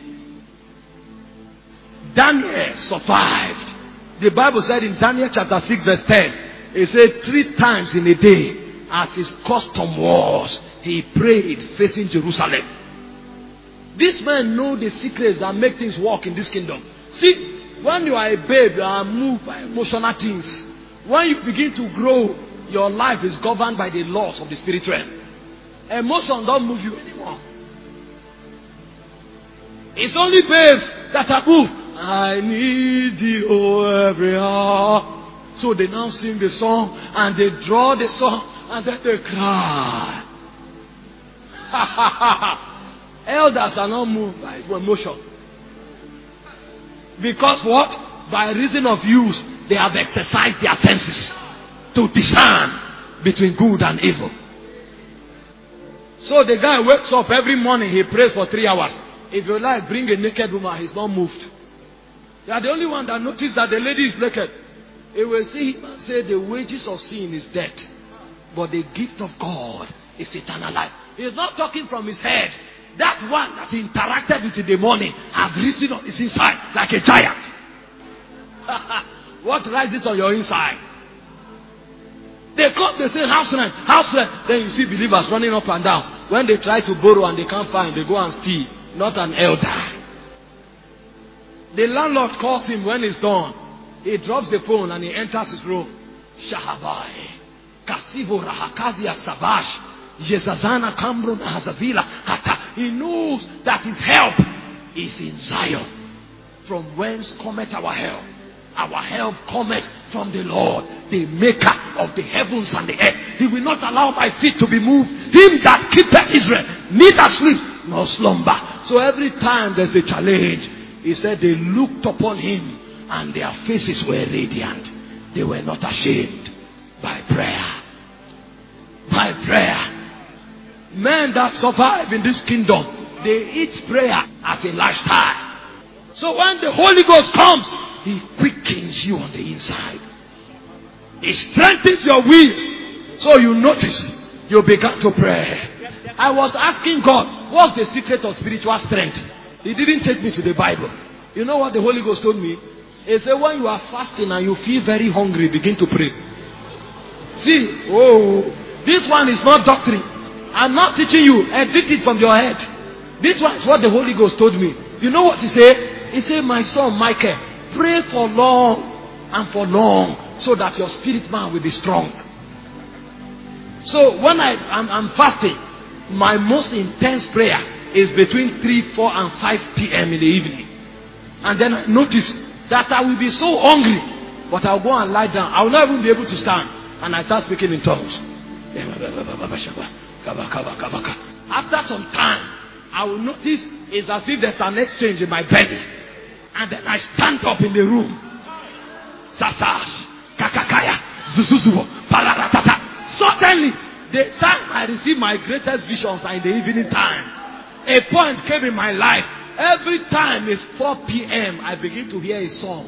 Daniel survived. The Bible said in Daniel chapter 6 verse 10, it said 3 times in a day, as his custom was, he prayed facing Jerusalem. These men know the secrets that make things work in this kingdom. See, when you are a babe, you are moved by emotional things. When you begin to grow, your life is governed by the laws of the spiritual realm. Emotion don't move you anymore. It's only babes that are moved. I need you every hour. So they now sing the song and they draw the song and then they cry. Elders are not moved by emotion. Because what? By reason of use, they have exercised their senses to discern between good and evil. So the guy wakes up every morning, he prays for 3 hours. If you like, bring a naked woman, he's not moved. You are the only one that noticed that the lady is naked. He will see him and say, the wages of sin is death, but the gift of God is eternal life. He is not talking from his head. That one that interacted with in the morning have risen on his inside like a giant. What rises on your inside? They come, they say house rent, house rent. Then you see believers running up and down. When they try to borrow and they can't find, they go and steal. Not an elder. The landlord calls him when he's done. He drops the phone and he enters his room. Shahabai, Kasivo Rahakazia Savash, Jezazana Kambrun Hazazila Hata. He knows that his help is in Zion. From whence cometh our help? Our help cometh from the Lord, the maker of the heavens and the earth. He will not allow my feet to be moved. Him that keepeth Israel, neither sleep nor slumber. So every time there's a challenge, he said they looked upon him and their faces were radiant. They were not ashamed. By prayer. By prayer. Men that survive in this kingdom, they eat prayer as a lifestyle. So when the Holy Ghost comes, he quickens you on the inside. He strengthens your will. So you notice, you began to pray. I was asking God, what's the secret of spiritual strength? He didn't take me to the Bible. You know what the Holy Ghost told me? He said, when you are fasting and you feel very hungry, begin to pray. See, this one is not doctrine. I'm not teaching you. Edit it from your head. This one is what the Holy Ghost told me. You know what he said? He said, my son Michael, pray for long and for long, so that your spirit man will be strong. So when I'm fasting, my most intense prayer is between 3, 4 and 5 p.m. in the evening. And then I notice that I will be so hungry, but I'll go and lie down. I will not even be able to stand. And I start speaking in tongues. After some time, I will notice it's as if there's an exchange in my belly. And then I stand up in the room. Sasash, kakakaya, zuzuzubo, pararatata. Suddenly, the time I receive my greatest visions are in the evening time. A point came in my life. Every time it's 4 p.m., I begin to hear a song.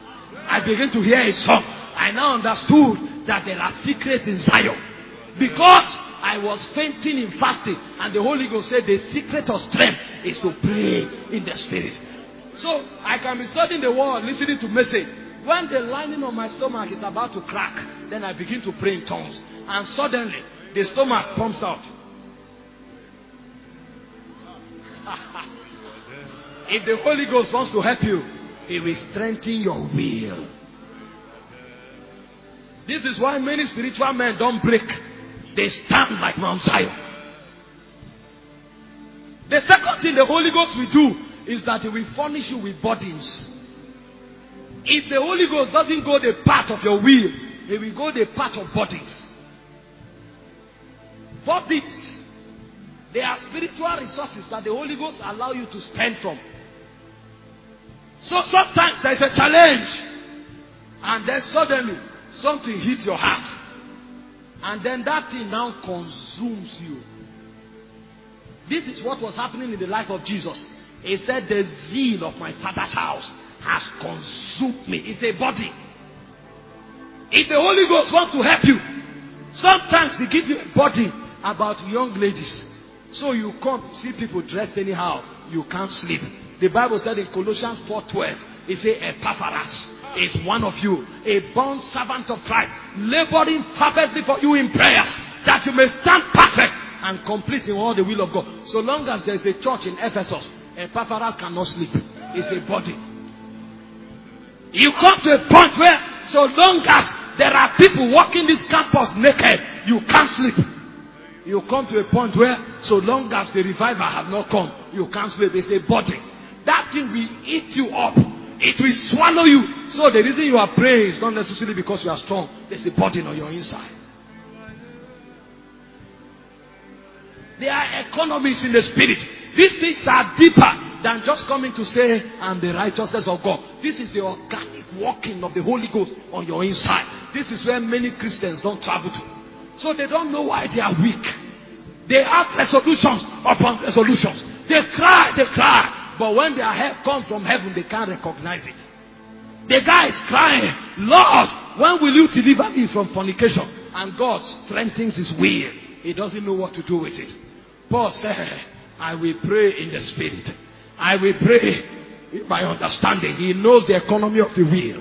I now understood that there are secrets in Zion. Because I was fainting in fasting, and the Holy Ghost said the secret of strength is to pray in the Spirit. So I can be studying the word, listening to message. When the lining of my stomach is about to crack, then I begin to pray in tongues. And suddenly, the stomach pumps out. If the Holy Ghost wants to help you, He will strengthen your will. This is why many spiritual men don't break. They stand like Mount Zion. The second thing the Holy Ghost will do is that He will furnish you with burdens. If the Holy Ghost doesn't go the path of your will, He will go the path of burdens. Burdens. They are spiritual resources that the Holy Ghost allow you to spend from. So sometimes there is a challenge, and then suddenly something hits your heart, and then that thing now consumes you. This is what was happening in the life of Jesus. He said, the zeal of my Father's house has consumed me. It's a body. If the Holy Ghost wants to help you, sometimes He gives you a body about young ladies. So you come, see people dressed anyhow, you can't sleep. The Bible said in Colossians 4:12, it says, Epaphras is one of you, a bond servant of Christ, laboring fervently for you in prayers, that you may stand perfect and complete in all the will of God. So long as there is a church in Ephesus, Epaphras cannot sleep. It's a body. You come to a point where, so long as there are people walking this campus naked, you can't sleep. You come to a point where, so long as the revival have not come, you can't sleep. It's a body. That thing will eat you up. It will swallow you. So the reason you are praying is not necessarily because you are strong. There's a burden on your inside. There are economies in the spirit. These things are deeper than just coming to say, I'm the righteousness of God. This is the organic working of the Holy Ghost on your inside. This is where many Christians don't travel to. So they don't know why they are weak. They have resolutions upon resolutions. They cry. But when their help comes from heaven, they can't recognize it. The guy is crying, Lord, when will you deliver me from fornication? And God strengthens his will. He doesn't know what to do with it. Paul said, I will pray in the Spirit. I will pray by understanding. He knows the economy of the will.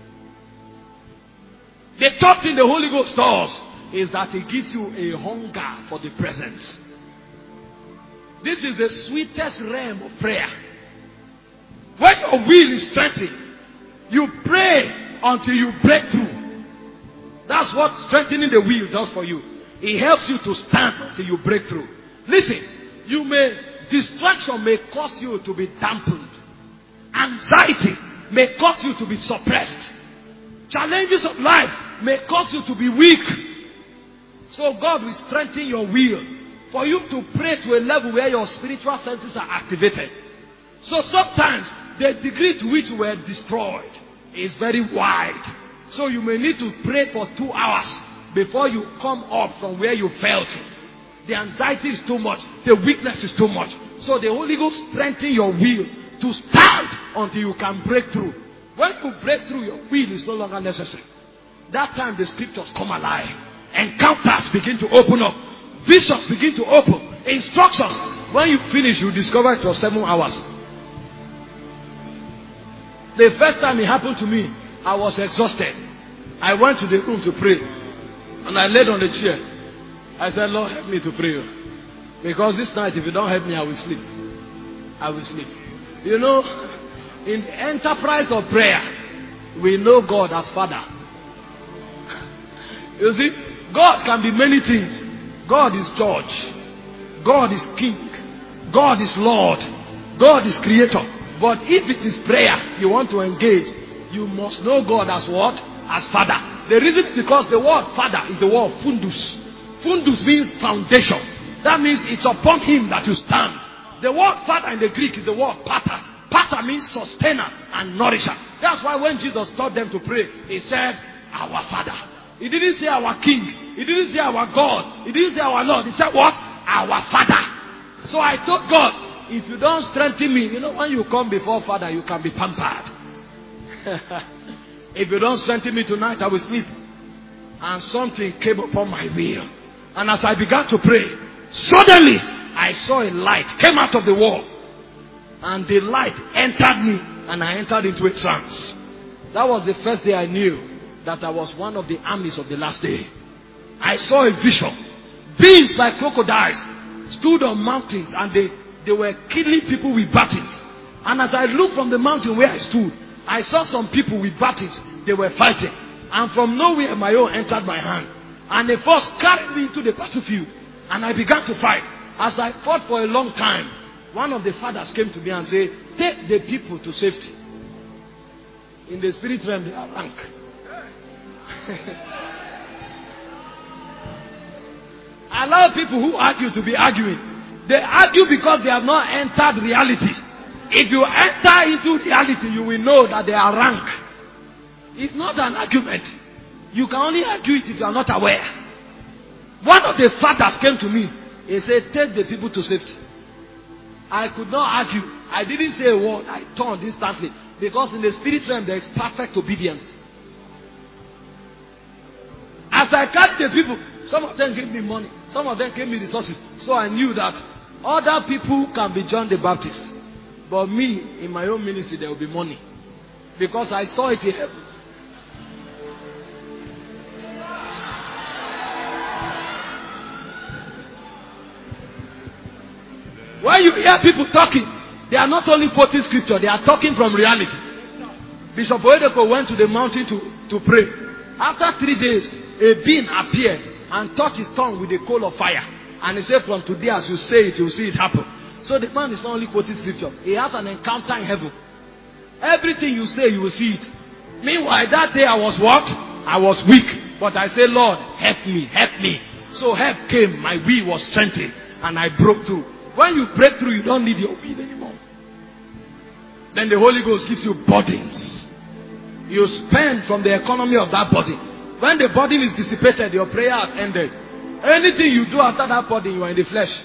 The third thing the Holy Ghost does is that He gives you a hunger for the presence. This is the sweetest realm of prayer. When your will is strengthened, you pray until you break through. That's what strengthening the will does for you. It helps you to stand until you break through. Listen, distraction may cause you to be dampened. Anxiety may cause you to be suppressed. Challenges of life may cause you to be weak. So God will strengthen your will for you to pray to a level where your spiritual senses are activated. So sometimes the degree to which you were destroyed is very wide. So you may need to pray for 2 hours before you come up from where you felt it. The anxiety is too much. The weakness is too much. So the Holy Ghost strengthens your will to stand until you can break through. When you break through, your will is no longer necessary. That time the scriptures come alive. Encounters begin to open up. Visions begin to open. Instructions. When you finish, you discover it was 7 hours. The first time it happened to me, I was exhausted. I went to the room to pray. And I laid on the chair. I said, Lord, help me to pray. Because this night, if you don't help me, I will sleep. I will sleep. You know, in the enterprise of prayer, we know God as Father. You see, God can be many things. God is Judge. God is King. God is Lord. God is Creator. But if it is prayer you want to engage, you must know God as what? As Father. The reason is because the word Father is the word fundus. Fundus means foundation. That means it's upon Him that you stand. The word Father in the Greek is the word pater. Pater means sustainer and nourisher. That's why when Jesus taught them to pray, He said, our Father. He didn't say our King. He didn't say our God. He didn't say our Lord. He said what? Our Father. So I told God, if you don't strengthen me, you know, when you come before Father, you can be pampered. If you don't strengthen me tonight, I will sleep. And something came upon my will. And as I began to pray, suddenly I saw a light came out of the wall. And the light entered me. And I entered into a trance. That was the first day I knew that I was one of the armies of the last day. I saw a vision. Beings like crocodiles stood on mountains, and they were killing people with battles. And as I looked from the mountain where I stood, I saw some people with battles. They were fighting. And from nowhere my own entered my hand. And the force carried me into the battlefield. And I began to fight. As I fought for a long time, one of the fathers came to me and said, take the people to safety. In the spirit realm, they are rank. Allow people who argue to be arguing. They argue because they have not entered reality. If you enter into reality, you will know that they are rank. It's not an argument. You can only argue it if you are not aware. One of the fathers came to me. He said, take the people to safety. I could not argue. I didn't say a word. I turned instantly. Because in the spirit realm, there is perfect obedience. As I carried the people, some of them gave me money. Some of them gave me resources. So I knew that other people can be John the Baptist. But me, in my own ministry, there will be money. Because I saw it in heaven. When you hear people talking, they are not only quoting scripture, they are talking from reality. Bishop Oedeko went to the mountain to pray. After 3 days, a being appeared and touched his tongue with a coal of fire. And he said, from today as you say it, you will see it happen. So the man is not only quoting scripture, he has an encounter in heaven. Everything you say, you will see it. Meanwhile, that day I was what? I was weak. But I said, Lord, help me, help me. So help came, my will was strengthened, and I broke through. When you break through, you don't need your will anymore. Then the Holy Ghost gives you burdens. You spend from the economy of that burden. When the burden is dissipated, your prayer has ended. Anything you do after that burden, you are in the flesh.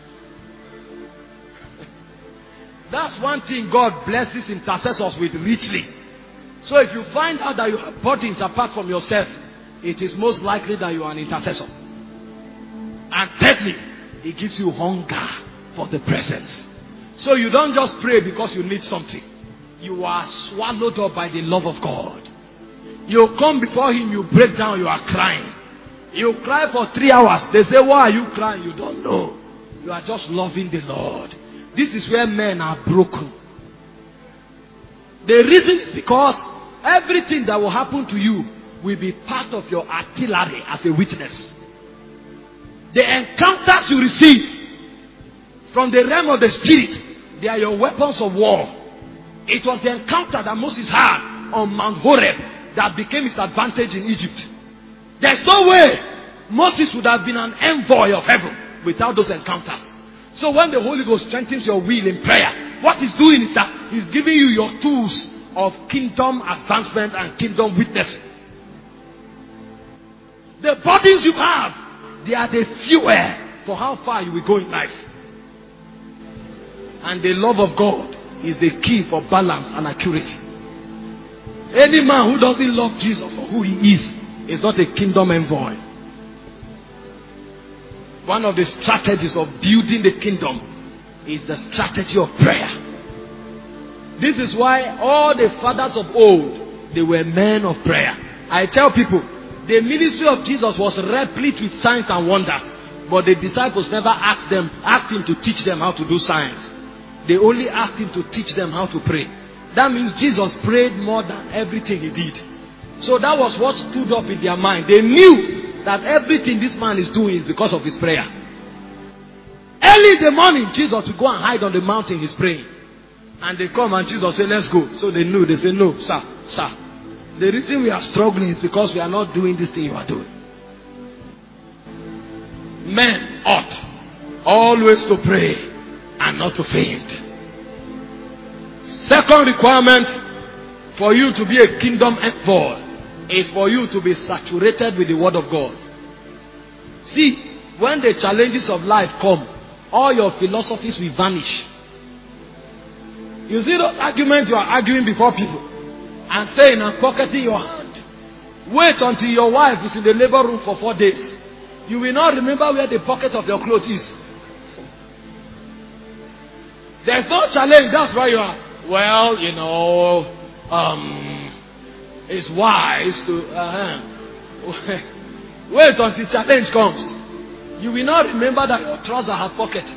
That's one thing God blesses intercessors with richly. So if you find out that you have burdens apart from yourself, it is most likely that you are an intercessor. And thirdly, it gives you hunger for the presence. So you don't just pray because you need something. You are swallowed up by the love of God. You come before Him, you break down, you are crying. You cry for 3 hours. They say, why are you crying? You don't know. You are just loving the Lord. This is where men are broken. The reason is because everything that will happen to you will be part of your artillery as a witness. The encounters you receive from the realm of the spirit, they are your weapons of war. It was the encounter that Moses had on Mount Horeb that became his advantage in Egypt. There's no way Moses would have been an envoy of heaven without those encounters. So when the Holy Ghost strengthens your will in prayer, what He's doing is that He's giving you your tools of kingdom advancement and kingdom witnessing. The burdens you have, they are the fuel for how far you will go in life. And the love of God is the key for balance and accuracy. Any man who doesn't love Jesus for who He is not a kingdom envoy. One of the strategies of building the kingdom is the strategy of prayer. This is why all the fathers of old, they were men of prayer. I tell people, the ministry of Jesus was replete with signs and wonders. But the disciples never asked him to teach them how to do science. They only asked him to teach them how to pray. That means Jesus prayed more than everything he did. So that was what stood up in their mind. They knew that everything this man is doing is because of his prayer. Early in the morning, Jesus would go and hide on the mountain, he's praying. And they come and Jesus say, let's go. So they knew. They say, no, sir. The reason we are struggling is because we are not doing this thing you are doing. Men ought always to pray and not to faint. Second requirement for you to be a kingdom envoy is for you to be saturated with the word of God. See, when the challenges of life come, all your philosophies will vanish. You see those arguments you are arguing before people and saying and pocketing your hand. Wait until your wife is in the labor room for 4 days. You will not remember where the pocket of your clothes is. There's no challenge. That's why you are, well, you know, it's wise to wait until challenge comes. You will not remember that your trousers have pocket.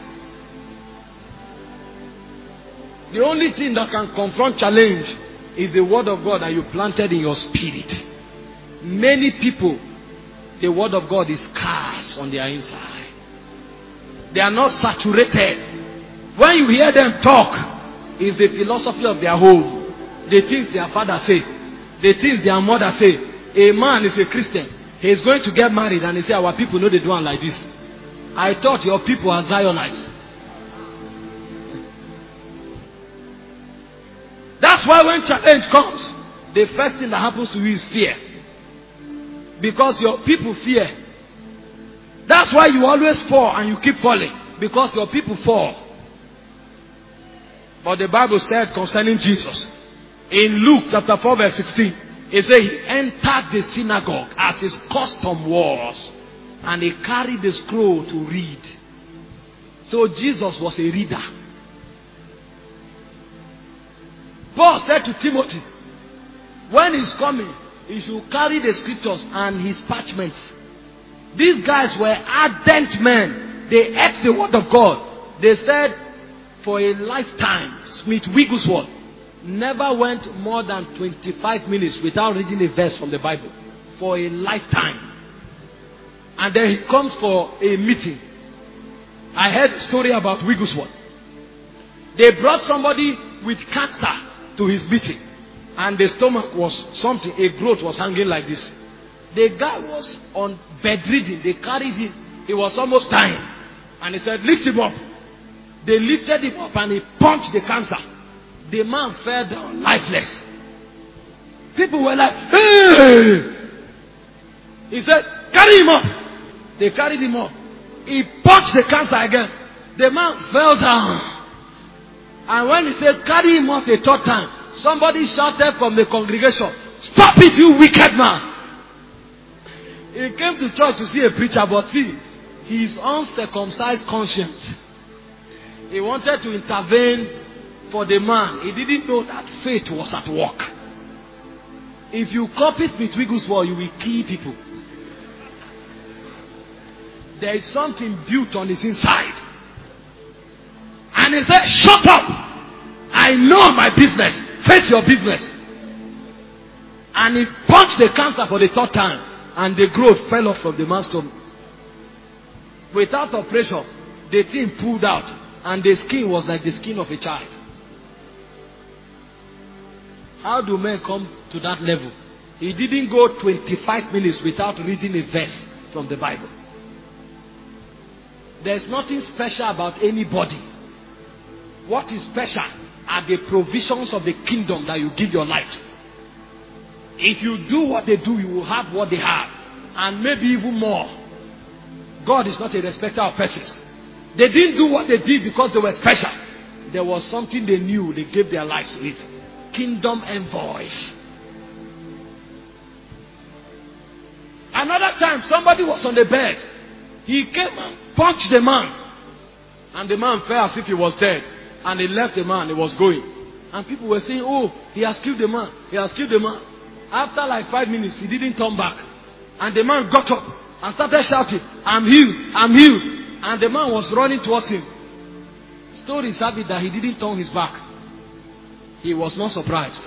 The only thing that can confront challenge is the word of God that you planted in your spirit. Many people, the word of God is scarce on their inside. They are not saturated. When you hear them talk, it's the philosophy of their home. The things their father say. The things their mother say. A man is a Christian. He is going to get married and he say, our people know they do it like this. I thought your people are Zionites. That's why when challenge comes, the first thing that happens to you is fear. Because your people fear. That's why you always fall and you keep falling. Because your people fall. But the Bible said concerning Jesus, in Luke chapter 4 verse 16, it said he entered the synagogue as his custom was. And he carried the scroll to read. So Jesus was a reader. Paul said to Timothy, when he's coming, he should carry the scriptures and his parchments. These guys were ardent men. They ate the word of God. They said, for a lifetime, Smith Wigglesworth never went more than 25 minutes without reading a verse from the Bible. For a lifetime. And then he comes for a meeting. I heard a story about Wigglesworth. They brought somebody with cancer to his meeting. And the stomach was something, a growth was hanging like this. The guy was on bedridden. They carried him. He was almost dying. And he said, lift him up. They lifted him up and he punched the cancer. The man fell down lifeless. People were like, hey! He said, carry him up. They carried him up. He punched the cancer again. The man fell down. And when he said, carry him up a third time, somebody shouted from the congregation, stop it, you wicked man. He came to church to see a preacher, but see, his uncircumcised conscience. He wanted to intervene for the man. He didn't know that faith was at work. If you copy Smith Wigglesworth, you will kill people. There is something built on his inside. And he said, shut up. I know my business. Face your business. And he punched the cancer for the third time. And the growth fell off from the man's stomach. Without operation, the thing pulled out. And the skin was like the skin of a child. How do men come to that level? He didn't go 25 minutes without reading a verse from the Bible. There's nothing special about anybody. What is special are the provisions of the kingdom that you give your life to. If you do what they do, you will have what they have. And maybe even more. God is not a respecter of persons. They didn't do what they did because they were special. There was something they knew. They gave their lives to it. Kingdom envoys. Another time, somebody was on the bed. He came and punched the man. And the man fell as if he was dead. And he left the man. He was going. And people were saying, oh, he has killed the man. He has killed the man. After like 5 minutes, he didn't turn back. And the man got up and started shouting, I'm healed, I'm healed. And the man was running towards him. Stories have it that he didn't turn his back. He was not surprised.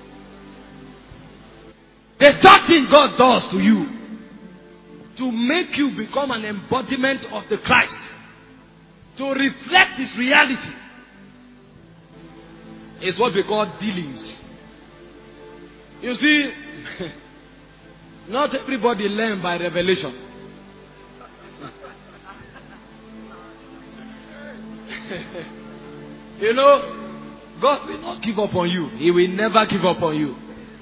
The third thing God does to you, to make you become an embodiment of the Christ, to reflect His reality, is what we call dealings. You see, not everybody learns by revelation. You know, God will not give up on you. He will never give up on you.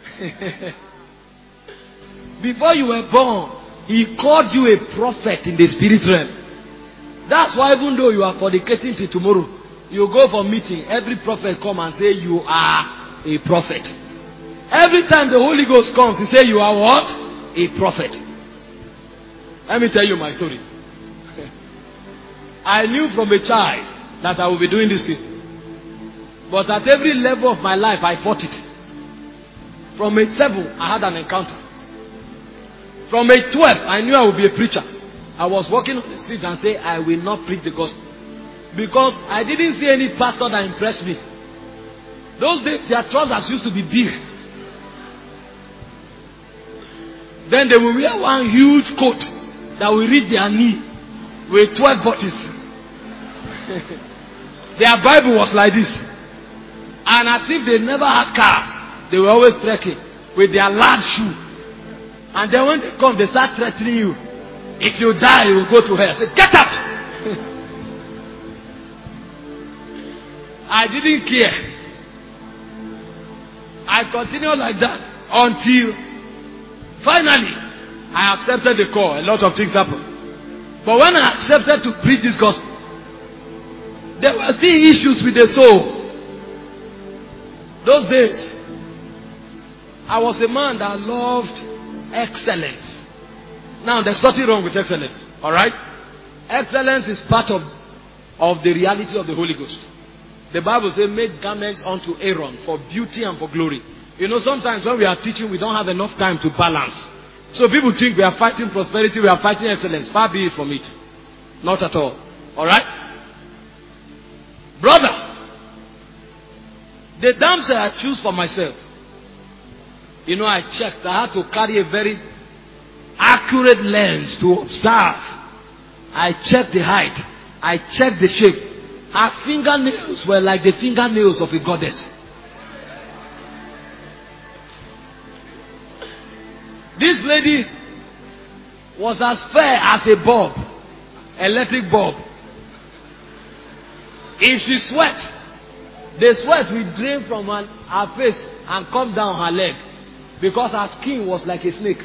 Before you were born, He called you a prophet in the spirit realm. That's why even though you are fornicating till tomorrow, you go for meeting, every prophet come and say you are a prophet. Every time the Holy Ghost comes, He say you are what? A prophet. Let me tell you my story. I knew from a child that I would be doing this thing. But at every level of my life, I fought it. From age 7, I had an encounter. From age 12, I knew I would be a preacher. I was walking on the street and say, I will not preach the gospel. Because I didn't see any pastor that impressed me. Those days, their trousers used to be big. Then they will wear one huge coat that will reach their knee with 12 buttons. Their Bible was like this. And as if they never had cars, they were always trekking with their large shoe. And then when they come, they start threatening you. If you die, you will go to hell. Say, get up! I didn't care. I continued like that until finally I accepted the call. A lot of things happened. But when I accepted to preach this gospel, there were still issues with the soul. Those days, I was a man that loved excellence. Now, there's nothing wrong with excellence. Alright? Excellence is part of the reality of the Holy Ghost. The Bible says, make garments unto Aaron for beauty and for glory. You know, sometimes when we are teaching, we don't have enough time to balance. So people think we are fighting prosperity, we are fighting excellence. Far be it from it. Not at all. Alright? Brother, the damsel I choose for myself, you know, I checked. I had to carry a very accurate lens to observe. I checked the height. I checked the shape. Her fingernails were like the fingernails of a goddess. This lady was as fair as a bulb, electric bulb. If she sweat, the sweat will drain from her face and come down her leg, because her skin was like a snake.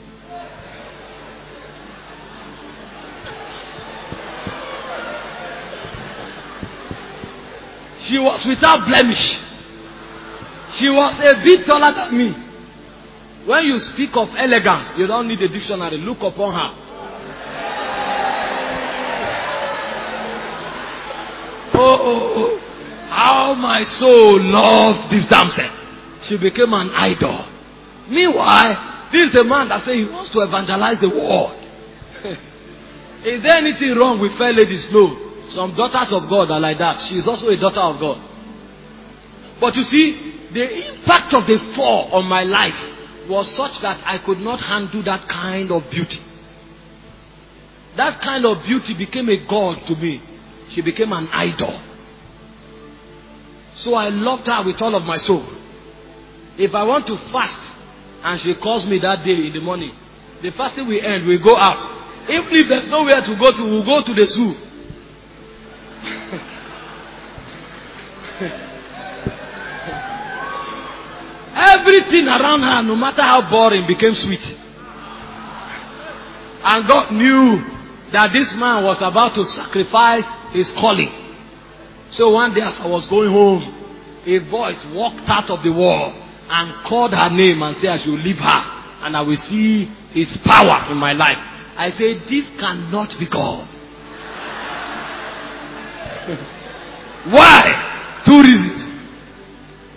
She was without blemish. She was a bit taller than me. When you speak of elegance, you don't need a dictionary. Look upon her. Oh, how my soul loved this damsel. She became an idol. Meanwhile, this is the man that says he wants to evangelize the world. Is there anything wrong with fair ladies? No. Some daughters of God are like that. She is also a daughter of God. But you see, the impact of the fall on my life was such that I could not handle that kind of beauty. That kind of beauty became a god to me. She became an idol. So I loved her with all of my soul. If I want to fast and she calls me that day in the morning, the fasting will end, we go out. Even if there's nowhere to go to, we'll go to the zoo. Everything around her, no matter how boring, became sweet. And God knew that this man was about to sacrifice his calling. So one day as I was going home, a voice walked out of the wall and called her name and said I should leave her and I will see his power in my life. I said, this cannot be God. Why? Two reasons.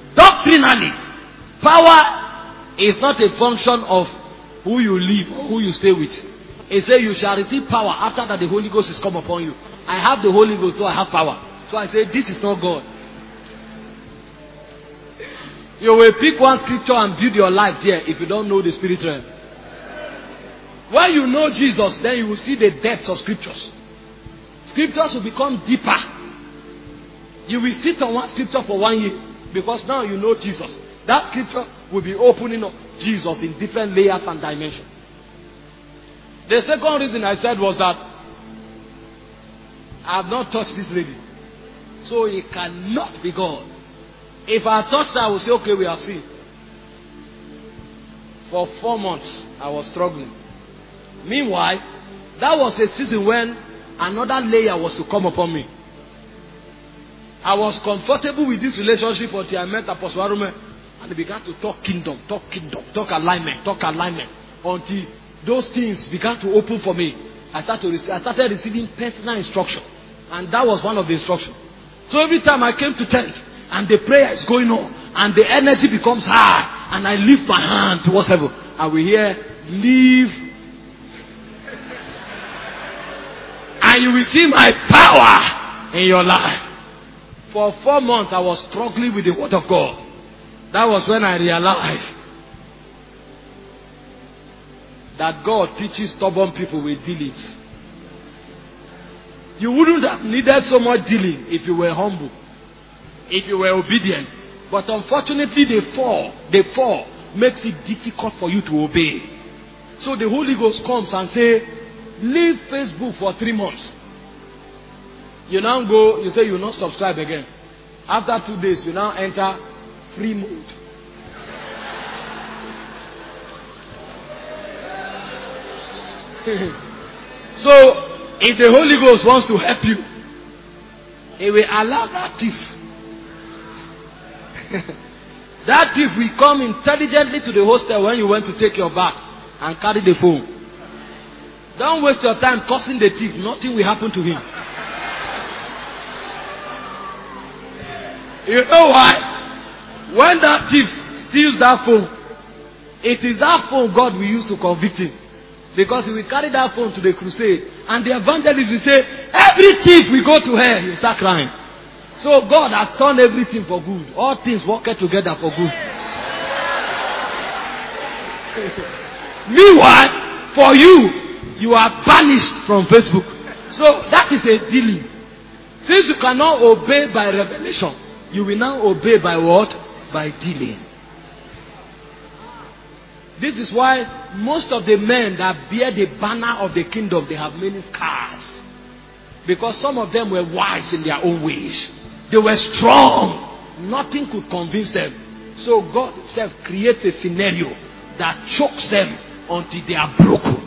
Practically, power is not a function of who you live or who you stay with. It says you shall receive power after that the Holy Ghost is come upon you. I have the Holy Ghost, so I have power. So I say, this is not God. You will pick one scripture and build your life there if you don't know the spirit realm. When you know Jesus, then you will see the depths of scriptures. Scriptures will become deeper. You will sit on one scripture for 1 year because now you know Jesus. That scripture will be opening up Jesus in different layers and dimensions. The second reason I said was that I have not touched this lady. So it cannot be God. If I touched her, I would say, okay, we are seen. For 4 months, I was struggling. Meanwhile, that was a season when another layer was to come upon me. I was comfortable with this relationship until I met Apostle Arume, and they began to talk kingdom, talk alignment, until those things began to open for me. I started receiving personal instruction, and that was one of the instructions. So every time I came to tent, and the prayer is going on, and the energy becomes high, and I lift my hand towards heaven, I will hear, leave. And you will see my power in your life. For 4 months, I was struggling with the word of God. That was when I realized that God teaches stubborn people with dealings. You wouldn't have needed so much dealing if you were humble, if you were obedient. But unfortunately, the fall makes it difficult for you to obey. So the Holy Ghost comes and says, leave Facebook for 3 months. You now go, you say you will not subscribe again. After 2 days, you now enter free mode. So, if the Holy Ghost wants to help you, He will allow that thief. That thief will come intelligently to the hostel when you went to take your bath and carry the phone. Don't waste your time cursing the thief. Nothing will happen to him. You know why? When that thief steals that phone, it is that phone God will use to convict him. Because he will carry that phone to the crusade. And the evangelist will say, every thief will go to hell. You start crying. So God has turned everything for good. All things work together for good. Meanwhile, for you, you are banished from Facebook. So that is a dealing. Since you cannot obey by revelation, you will now obey by what? By dealing. This is why most of the men that bear the banner of the kingdom, they have many scars. Because some of them were wise in their own ways. They were strong. Nothing could convince them. So God himself creates a scenario that chokes them until they are broken.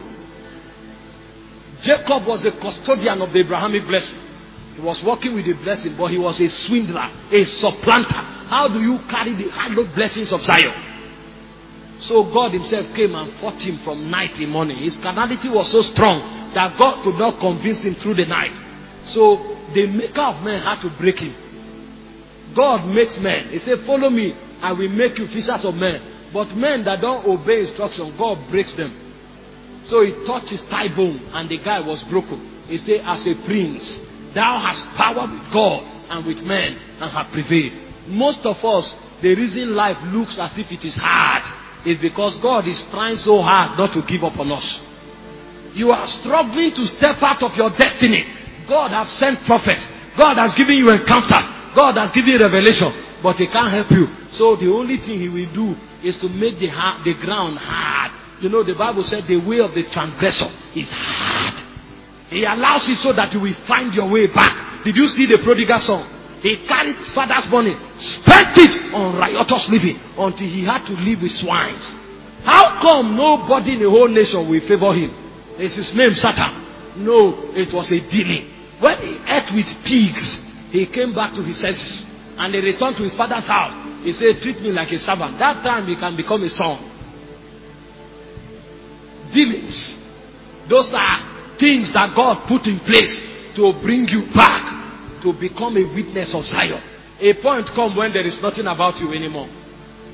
Jacob was the custodian of the Abrahamic blessing. He was working with the blessing, but he was a swindler, a supplanter. How do you carry the hallowed blessings of Zion? So God himself came and fought him from night till morning. His carnality was so strong that God could not convince him through the night. So the maker of men had to break him. God makes men. He said, follow me, I will make you fishers of men. But men that don't obey instruction, God breaks them. So he touched his thigh bone and the guy was broken. He said, as a prince, thou hast power with God and with men and have prevailed. Most of us, the reason life looks as if it is hard is because God is trying so hard not to give up on us. You are struggling to step out of your destiny. God has sent prophets. God has given you encounters. God has given you revelation. But He can't help you. So the only thing He will do is to make the ground hard. You know, the Bible said the way of the transgressor is hard. He allows it so that you will find your way back. Did you see the prodigal son? He carried his father's money, spent it on riotous living until he had to live with swines. How come nobody in the whole nation will favor him? Is his name Satan? No, it was a dealing. When he ate with pigs, he came back to his senses and he returned to his father's house. He said, treat me like a servant. That time he can become a son. Dealings. Those are things that God put in place to bring you back, to become a witness of Zion. A point comes when there is nothing about you anymore.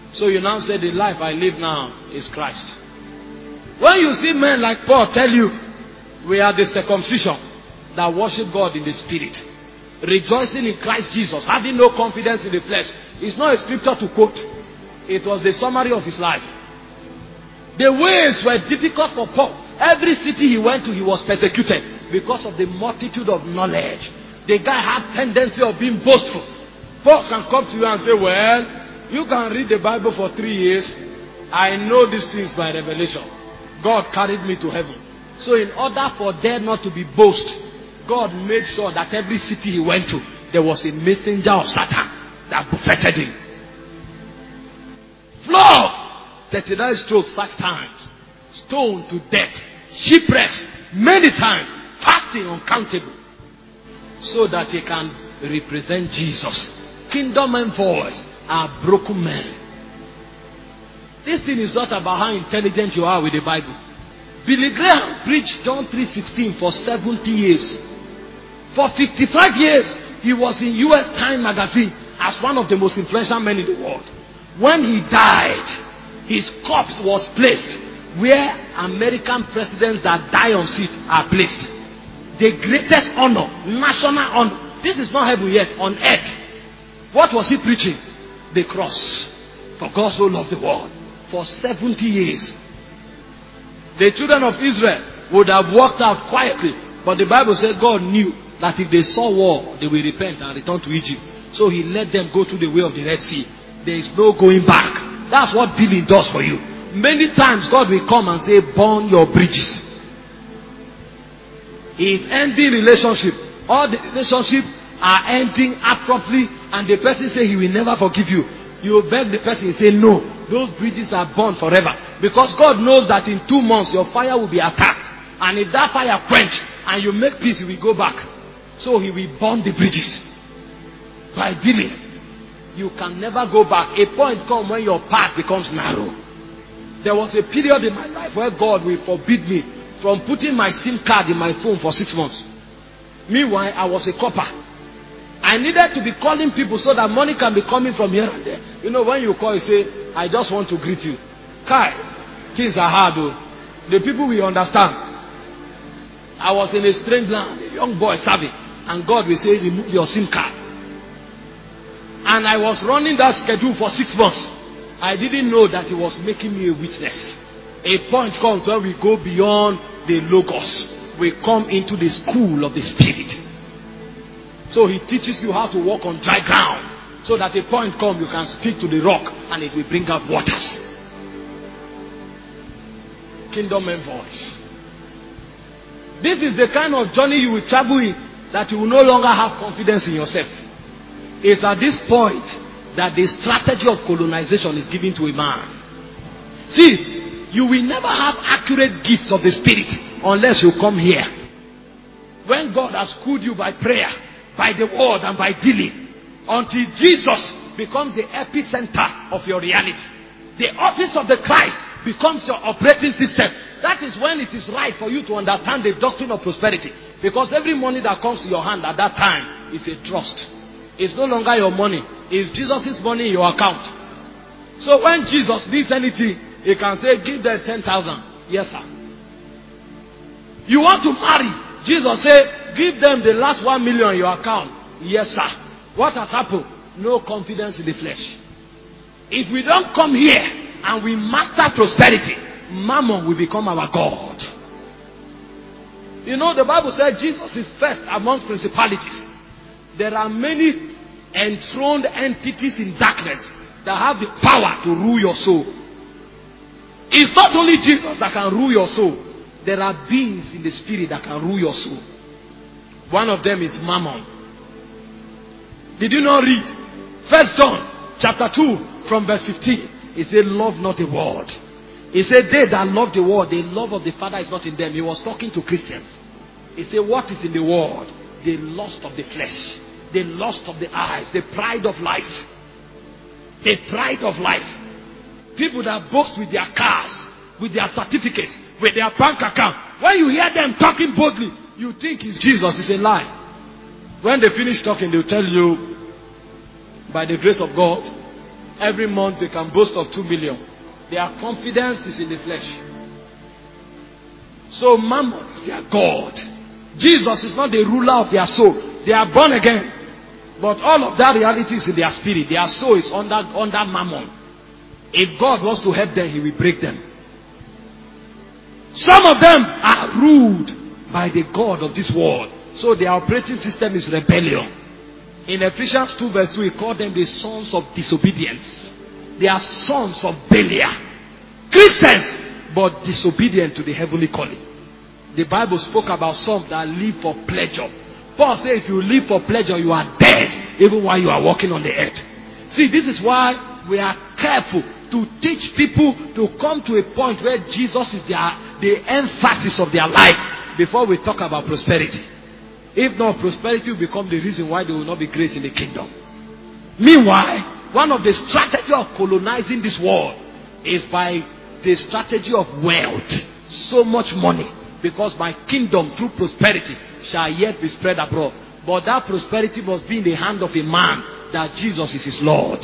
So you now say the life I live now is Christ. When you see men like Paul tell you, we are the circumcision that worship God in the spirit, rejoicing in Christ Jesus, having no confidence in the flesh. It's not a scripture to quote. It was the summary of his life. The ways were difficult for Paul. Every city he went to, he was persecuted because of the multitude of knowledge. The guy had tendency of being boastful. Paul can come to you and say, well, you can read the Bible for 3 years. I know these things by revelation. God carried me to heaven. So in order for there not to be boast, God made sure that every city he went to, there was a messenger of Satan that buffeted him. Flogged 39 strokes 5 times. Stoned to death. Shipwrecks many times. Fasting uncountable. So that he can represent Jesus. Kingdom envoys are broken men. This thing is not about how intelligent you are with the Bible. Billy Graham preached John 3:16 for 70 years. For 55 years, he was in US Time magazine as one of the most influential men in the world. When he died, his corpse was placed where American presidents that die on seat are placed. The greatest honor, national honor. This is not heaven yet, on earth. What was he preaching? The cross. For God so loved the world. For 70 years. The children of Israel would have walked out quietly. But the Bible said God knew that if they saw war, they will repent and return to Egypt. So he let them go through the way of the Red Sea. There is no going back. That's what dealing does for you. Many times God will come and say, burn your bridges. He is ending relationship. All the relationships are ending abruptly, and the person say he will never forgive you. You beg the person, say no. Those bridges are burned forever. Because God knows that in 2 months your fire will be attacked. And if that fire quench and you make peace, he will go back. So he will burn the bridges. By dealing. You can never go back. A point comes when your path becomes narrow. There was a period in my life where God will forbid me from putting my SIM card in my phone for 6 months. Meanwhile, I was a copper. I needed to be calling people so that money can be coming from here and there. You know, when you call, you say, I just want to greet you. Kai, things are hard though. The people will understand. I was in a strange land, a young boy serving, and God will say, remove your SIM card. And I was running that schedule for 6 months. I didn't know that he was making me a witness. A point comes when we go beyond the logos. We come into the school of the spirit. So he teaches you how to walk on dry ground. So that a point comes, you can speak to the rock and it will bring out waters. Kingdom envoys. This is the kind of journey you will travel in, that you will no longer have confidence in yourself. It's at this point that the strategy of colonization is given to a man. See, you will never have accurate gifts of the spirit unless you come here. When God has schooled you by prayer, by the word and by dealing, until Jesus becomes the epicenter of your reality. The office of the Christ becomes your operating system. That is when it is right for you to understand the doctrine of prosperity. Because every money that comes to your hand at that time is a trust. It's no longer your money. It's Jesus' money in your account. So when Jesus needs anything, he can say, give them 10,000. Yes, sir. You want to marry? Jesus said, give them the last 1 million in your account. Yes, sir. What has happened? No confidence in the flesh. If we don't come here and we master prosperity, Mammon will become our God. You know, the Bible said Jesus is first among principalities. There are many enthroned entities in darkness that have the power to rule your soul. It's not only Jesus that can rule your soul. There are beings in the spirit that can rule your soul. One of them is Mammon. Did you not read 1 John chapter 2 from verse 15? It said, love not the world. He said, they that love the world, the love of the Father is not in them. He was talking to Christians. He said, what is in the world? The lust of the flesh, the lust of the eyes, the pride of life. The pride of life. People that boast with their cars, with their certificates, with their bank account. When you hear them talking boldly, you think it's Jesus. It's a lie. When they finish talking, they'll tell you, by the grace of God, Every month they can boast of 2 million. Their confidence is in the flesh. So Mammon is their God. Jesus is not the ruler of their soul. They are born again. But all of that reality is in their spirit. Their soul is under Mammon. If God wants to help them, He will break them. Some of them are ruled by the God of this world. So their operating system is rebellion. In Ephesians 2 verse 2, He called them the sons of disobedience. They are sons of Belial. Christians, but disobedient to the heavenly calling. The Bible spoke about some that live for pleasure. Paul said if you live for pleasure, you are dead even while you are walking on the earth. See, this is why we are careful to teach people to come to a point where Jesus is the emphasis of their life before we talk about prosperity. If not, prosperity will become the reason why they will not be great in the kingdom. Meanwhile, one of the strategies of colonizing this world is by the strategy of wealth. So much money. Because my kingdom through prosperity shall yet be spread abroad. But that prosperity must be in the hand of a man that Jesus is his Lord.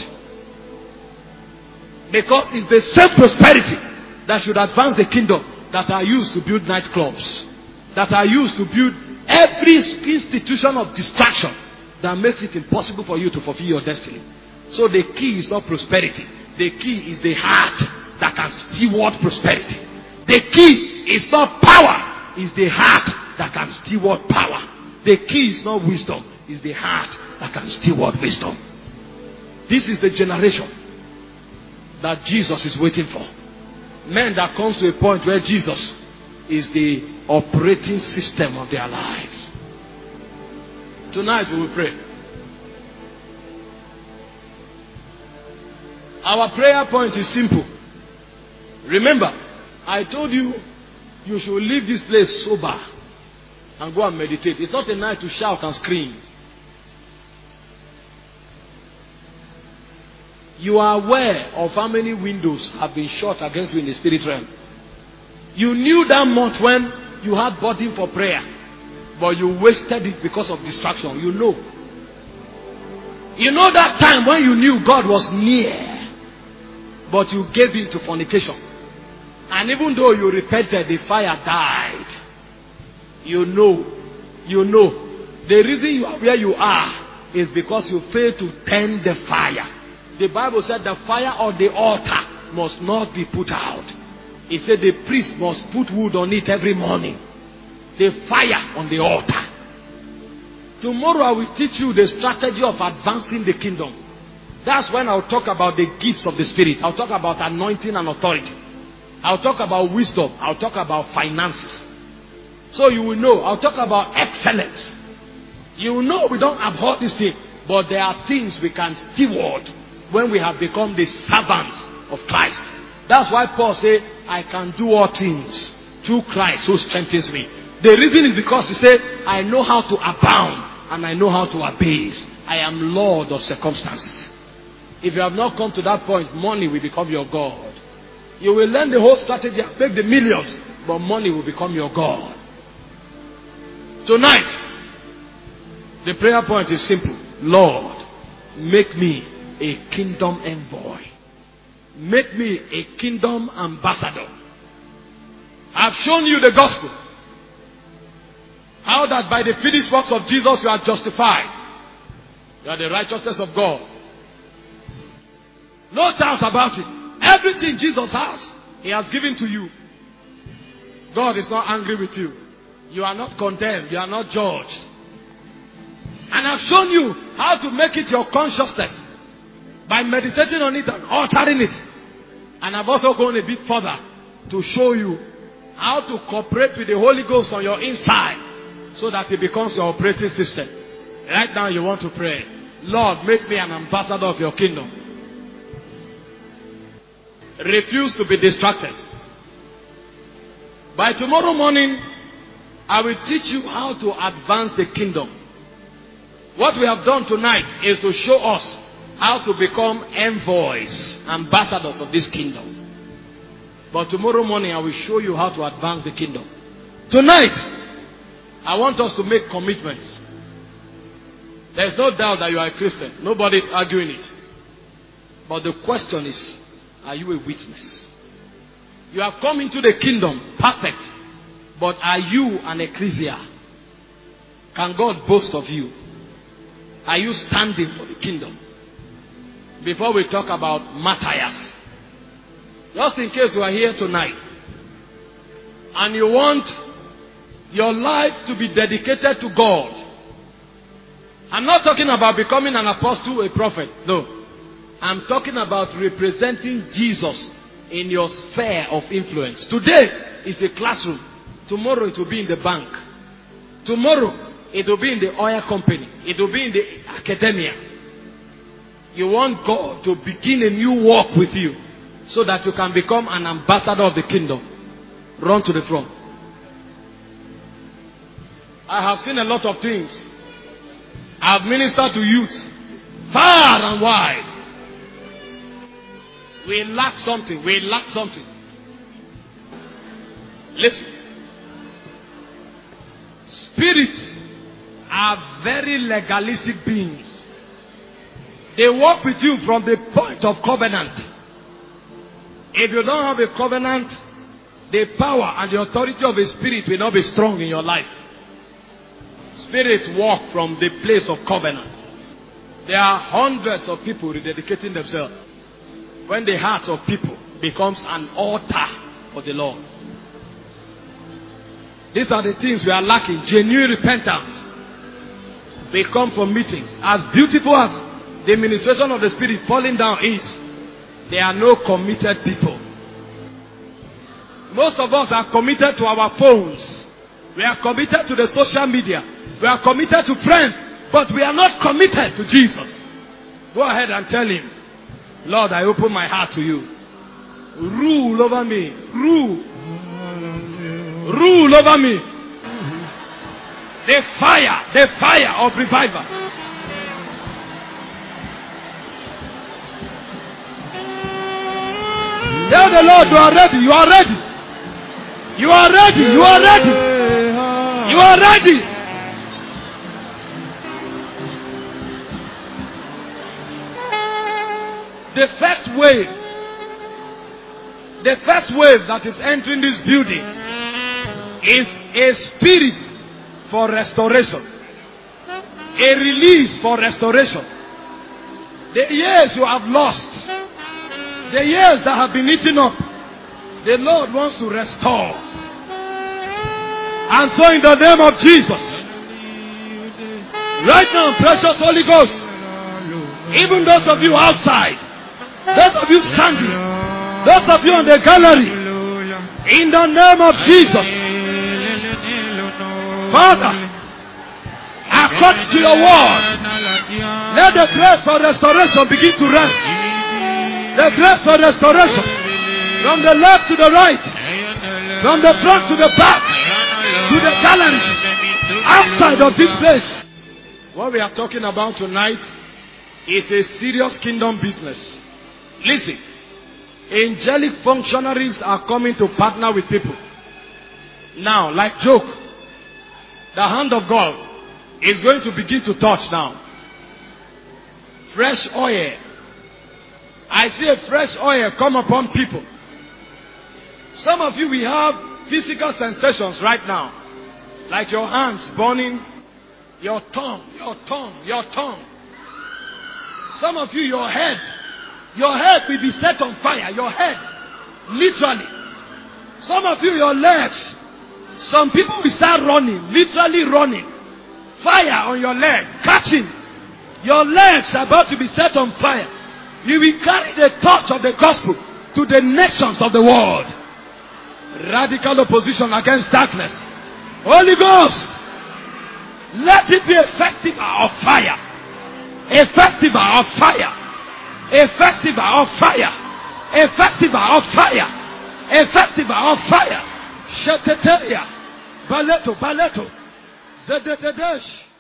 Because it's the same prosperity that should advance the kingdom that are used to build nightclubs. That are used to build every institution of distraction that makes it impossible for you to fulfill your destiny. So the key is not prosperity. The key is the heart that can steward prosperity. The key is not power. It's the heart that can steward power. The key is not wisdom. It's the heart that can steward wisdom. This is the generation that Jesus is waiting for. Men that comes to a point where Jesus is the operating system of their lives. Tonight we will pray. Our prayer point is simple. Remember, I told you, you should leave this place sober and go and meditate. It's not a night to shout and scream. You are aware of how many windows have been shut against you in the spirit realm. You knew that month when you had burden for prayer, but you wasted it because of distraction. You know. You know that time when you knew God was near, but you gave in to fornication. And even though you repented, the fire died. You know. The reason you are where you are is because you failed to tend the fire. The Bible said the fire on the altar must not be put out. It said the priest must put wood on it every morning. The fire on the altar. Tomorrow I will teach you the strategy of advancing the kingdom. That's when I'll talk about the gifts of the Spirit. I'll talk about anointing and authority. I'll talk about wisdom. I'll talk about finances. So you will know. I'll talk about excellence. You will know we don't abhor this thing. But there are things we can steward when we have become the servants of Christ. That's why Paul said, I can do all things through Christ who strengthens me. The reason is because he said, I know how to abound and I know how to abase. I am Lord of circumstances. If you have not come to that point, money will become your God. You will learn the whole strategy and make the millions, but money will become your God. Tonight, the prayer point is simple. Lord, make me a kingdom envoy. Make me a kingdom ambassador. I've shown you the gospel. How that by the finished works of Jesus you are justified. You are the righteousness of God. No doubt about it. Everything Jesus has, He has given to you. God is not angry with you. You are not condemned. You are not judged. And I've shown you how to make it your consciousness by meditating on it and altering it. And I've also gone a bit further to show you how to cooperate with the Holy Ghost on your inside so that it becomes your operating system. Right now you want to pray, Lord, make me an ambassador of your kingdom. Refuse to be distracted. By tomorrow morning, I will teach you how to advance the kingdom. What we have done tonight is to show us how to become envoys, ambassadors of this kingdom. But tomorrow morning, I will show you how to advance the kingdom. Tonight, I want us to make commitments. There's no doubt that you are a Christian. Nobody is arguing it. But the question is, are you a witness? You have come into the kingdom perfect, but are you an ecclesia? Can God boast of you? Are you standing for the kingdom? Before we talk about Matthias, just in case you are here tonight and you want your life to be dedicated to God. I'm not talking about becoming an apostle, a prophet. No. I'm talking about representing Jesus in your sphere of influence. Today is a classroom. Tomorrow it will be in the bank. Tomorrow it will be in the oil company. It will be in the academia. You want God to begin a new walk with you so that you can become an ambassador of the kingdom. Run to the front. I have seen a lot of things. I have ministered to youth far and wide. We lack something. We lack something. Listen. Spirits are very legalistic beings. They walk with you from the point of covenant. If you don't have a covenant, the power and the authority of a spirit will not be strong in your life. Spirits walk from the place of covenant. There are hundreds of people rededicating themselves when the hearts of people becomes an altar for the Lord. These are the things we are lacking. Genuine repentance. They come from meetings. As beautiful as the administration of the Spirit falling down is, there are no committed people. Most of us are committed to our phones. We are committed to the social media. We are committed to friends. But we are not committed to Jesus. Go ahead and tell him, Lord, I open my heart to you. Rule over me. Rule. Rule over me. The fire of revival. Tell the Lord, you are ready. You are ready. You are ready. You are ready. You are ready. The first wave that is entering this building is a spirit for restoration. A release for restoration. The years you have lost, the years that have been eaten up, the Lord wants to restore. And so in the name of Jesus, right now, precious Holy Ghost, even those of you outside, those of you standing, those of you on the gallery, in the name of Jesus, Father, according to your word, let the grace for restoration begin to rest. The grace for restoration, from the left to the right, from the front to the back, to the galleries, outside of this place. What we are talking about tonight is a serious kingdom business. Listen, angelic functionaries are coming to partner with people. Now, like joke, the hand of God is going to begin to touch now. Fresh oil. I see a fresh oil come upon people. Some of you, we have physical sensations right now. Like your hands burning, your tongue. Some of you, your head will be set on fire. Your head, literally. Some of you, your legs. Some people will start running, literally running. Fire on your leg, catching. Your legs are about to be set on fire. You will carry the torch of the gospel to the nations of the world. Radical opposition against darkness. Holy Ghost, let it be a festival of fire. A festival of fire. A festival of fire. A festival of fire. A festival of fire. Sheteteria. Baleto. Zedededesh.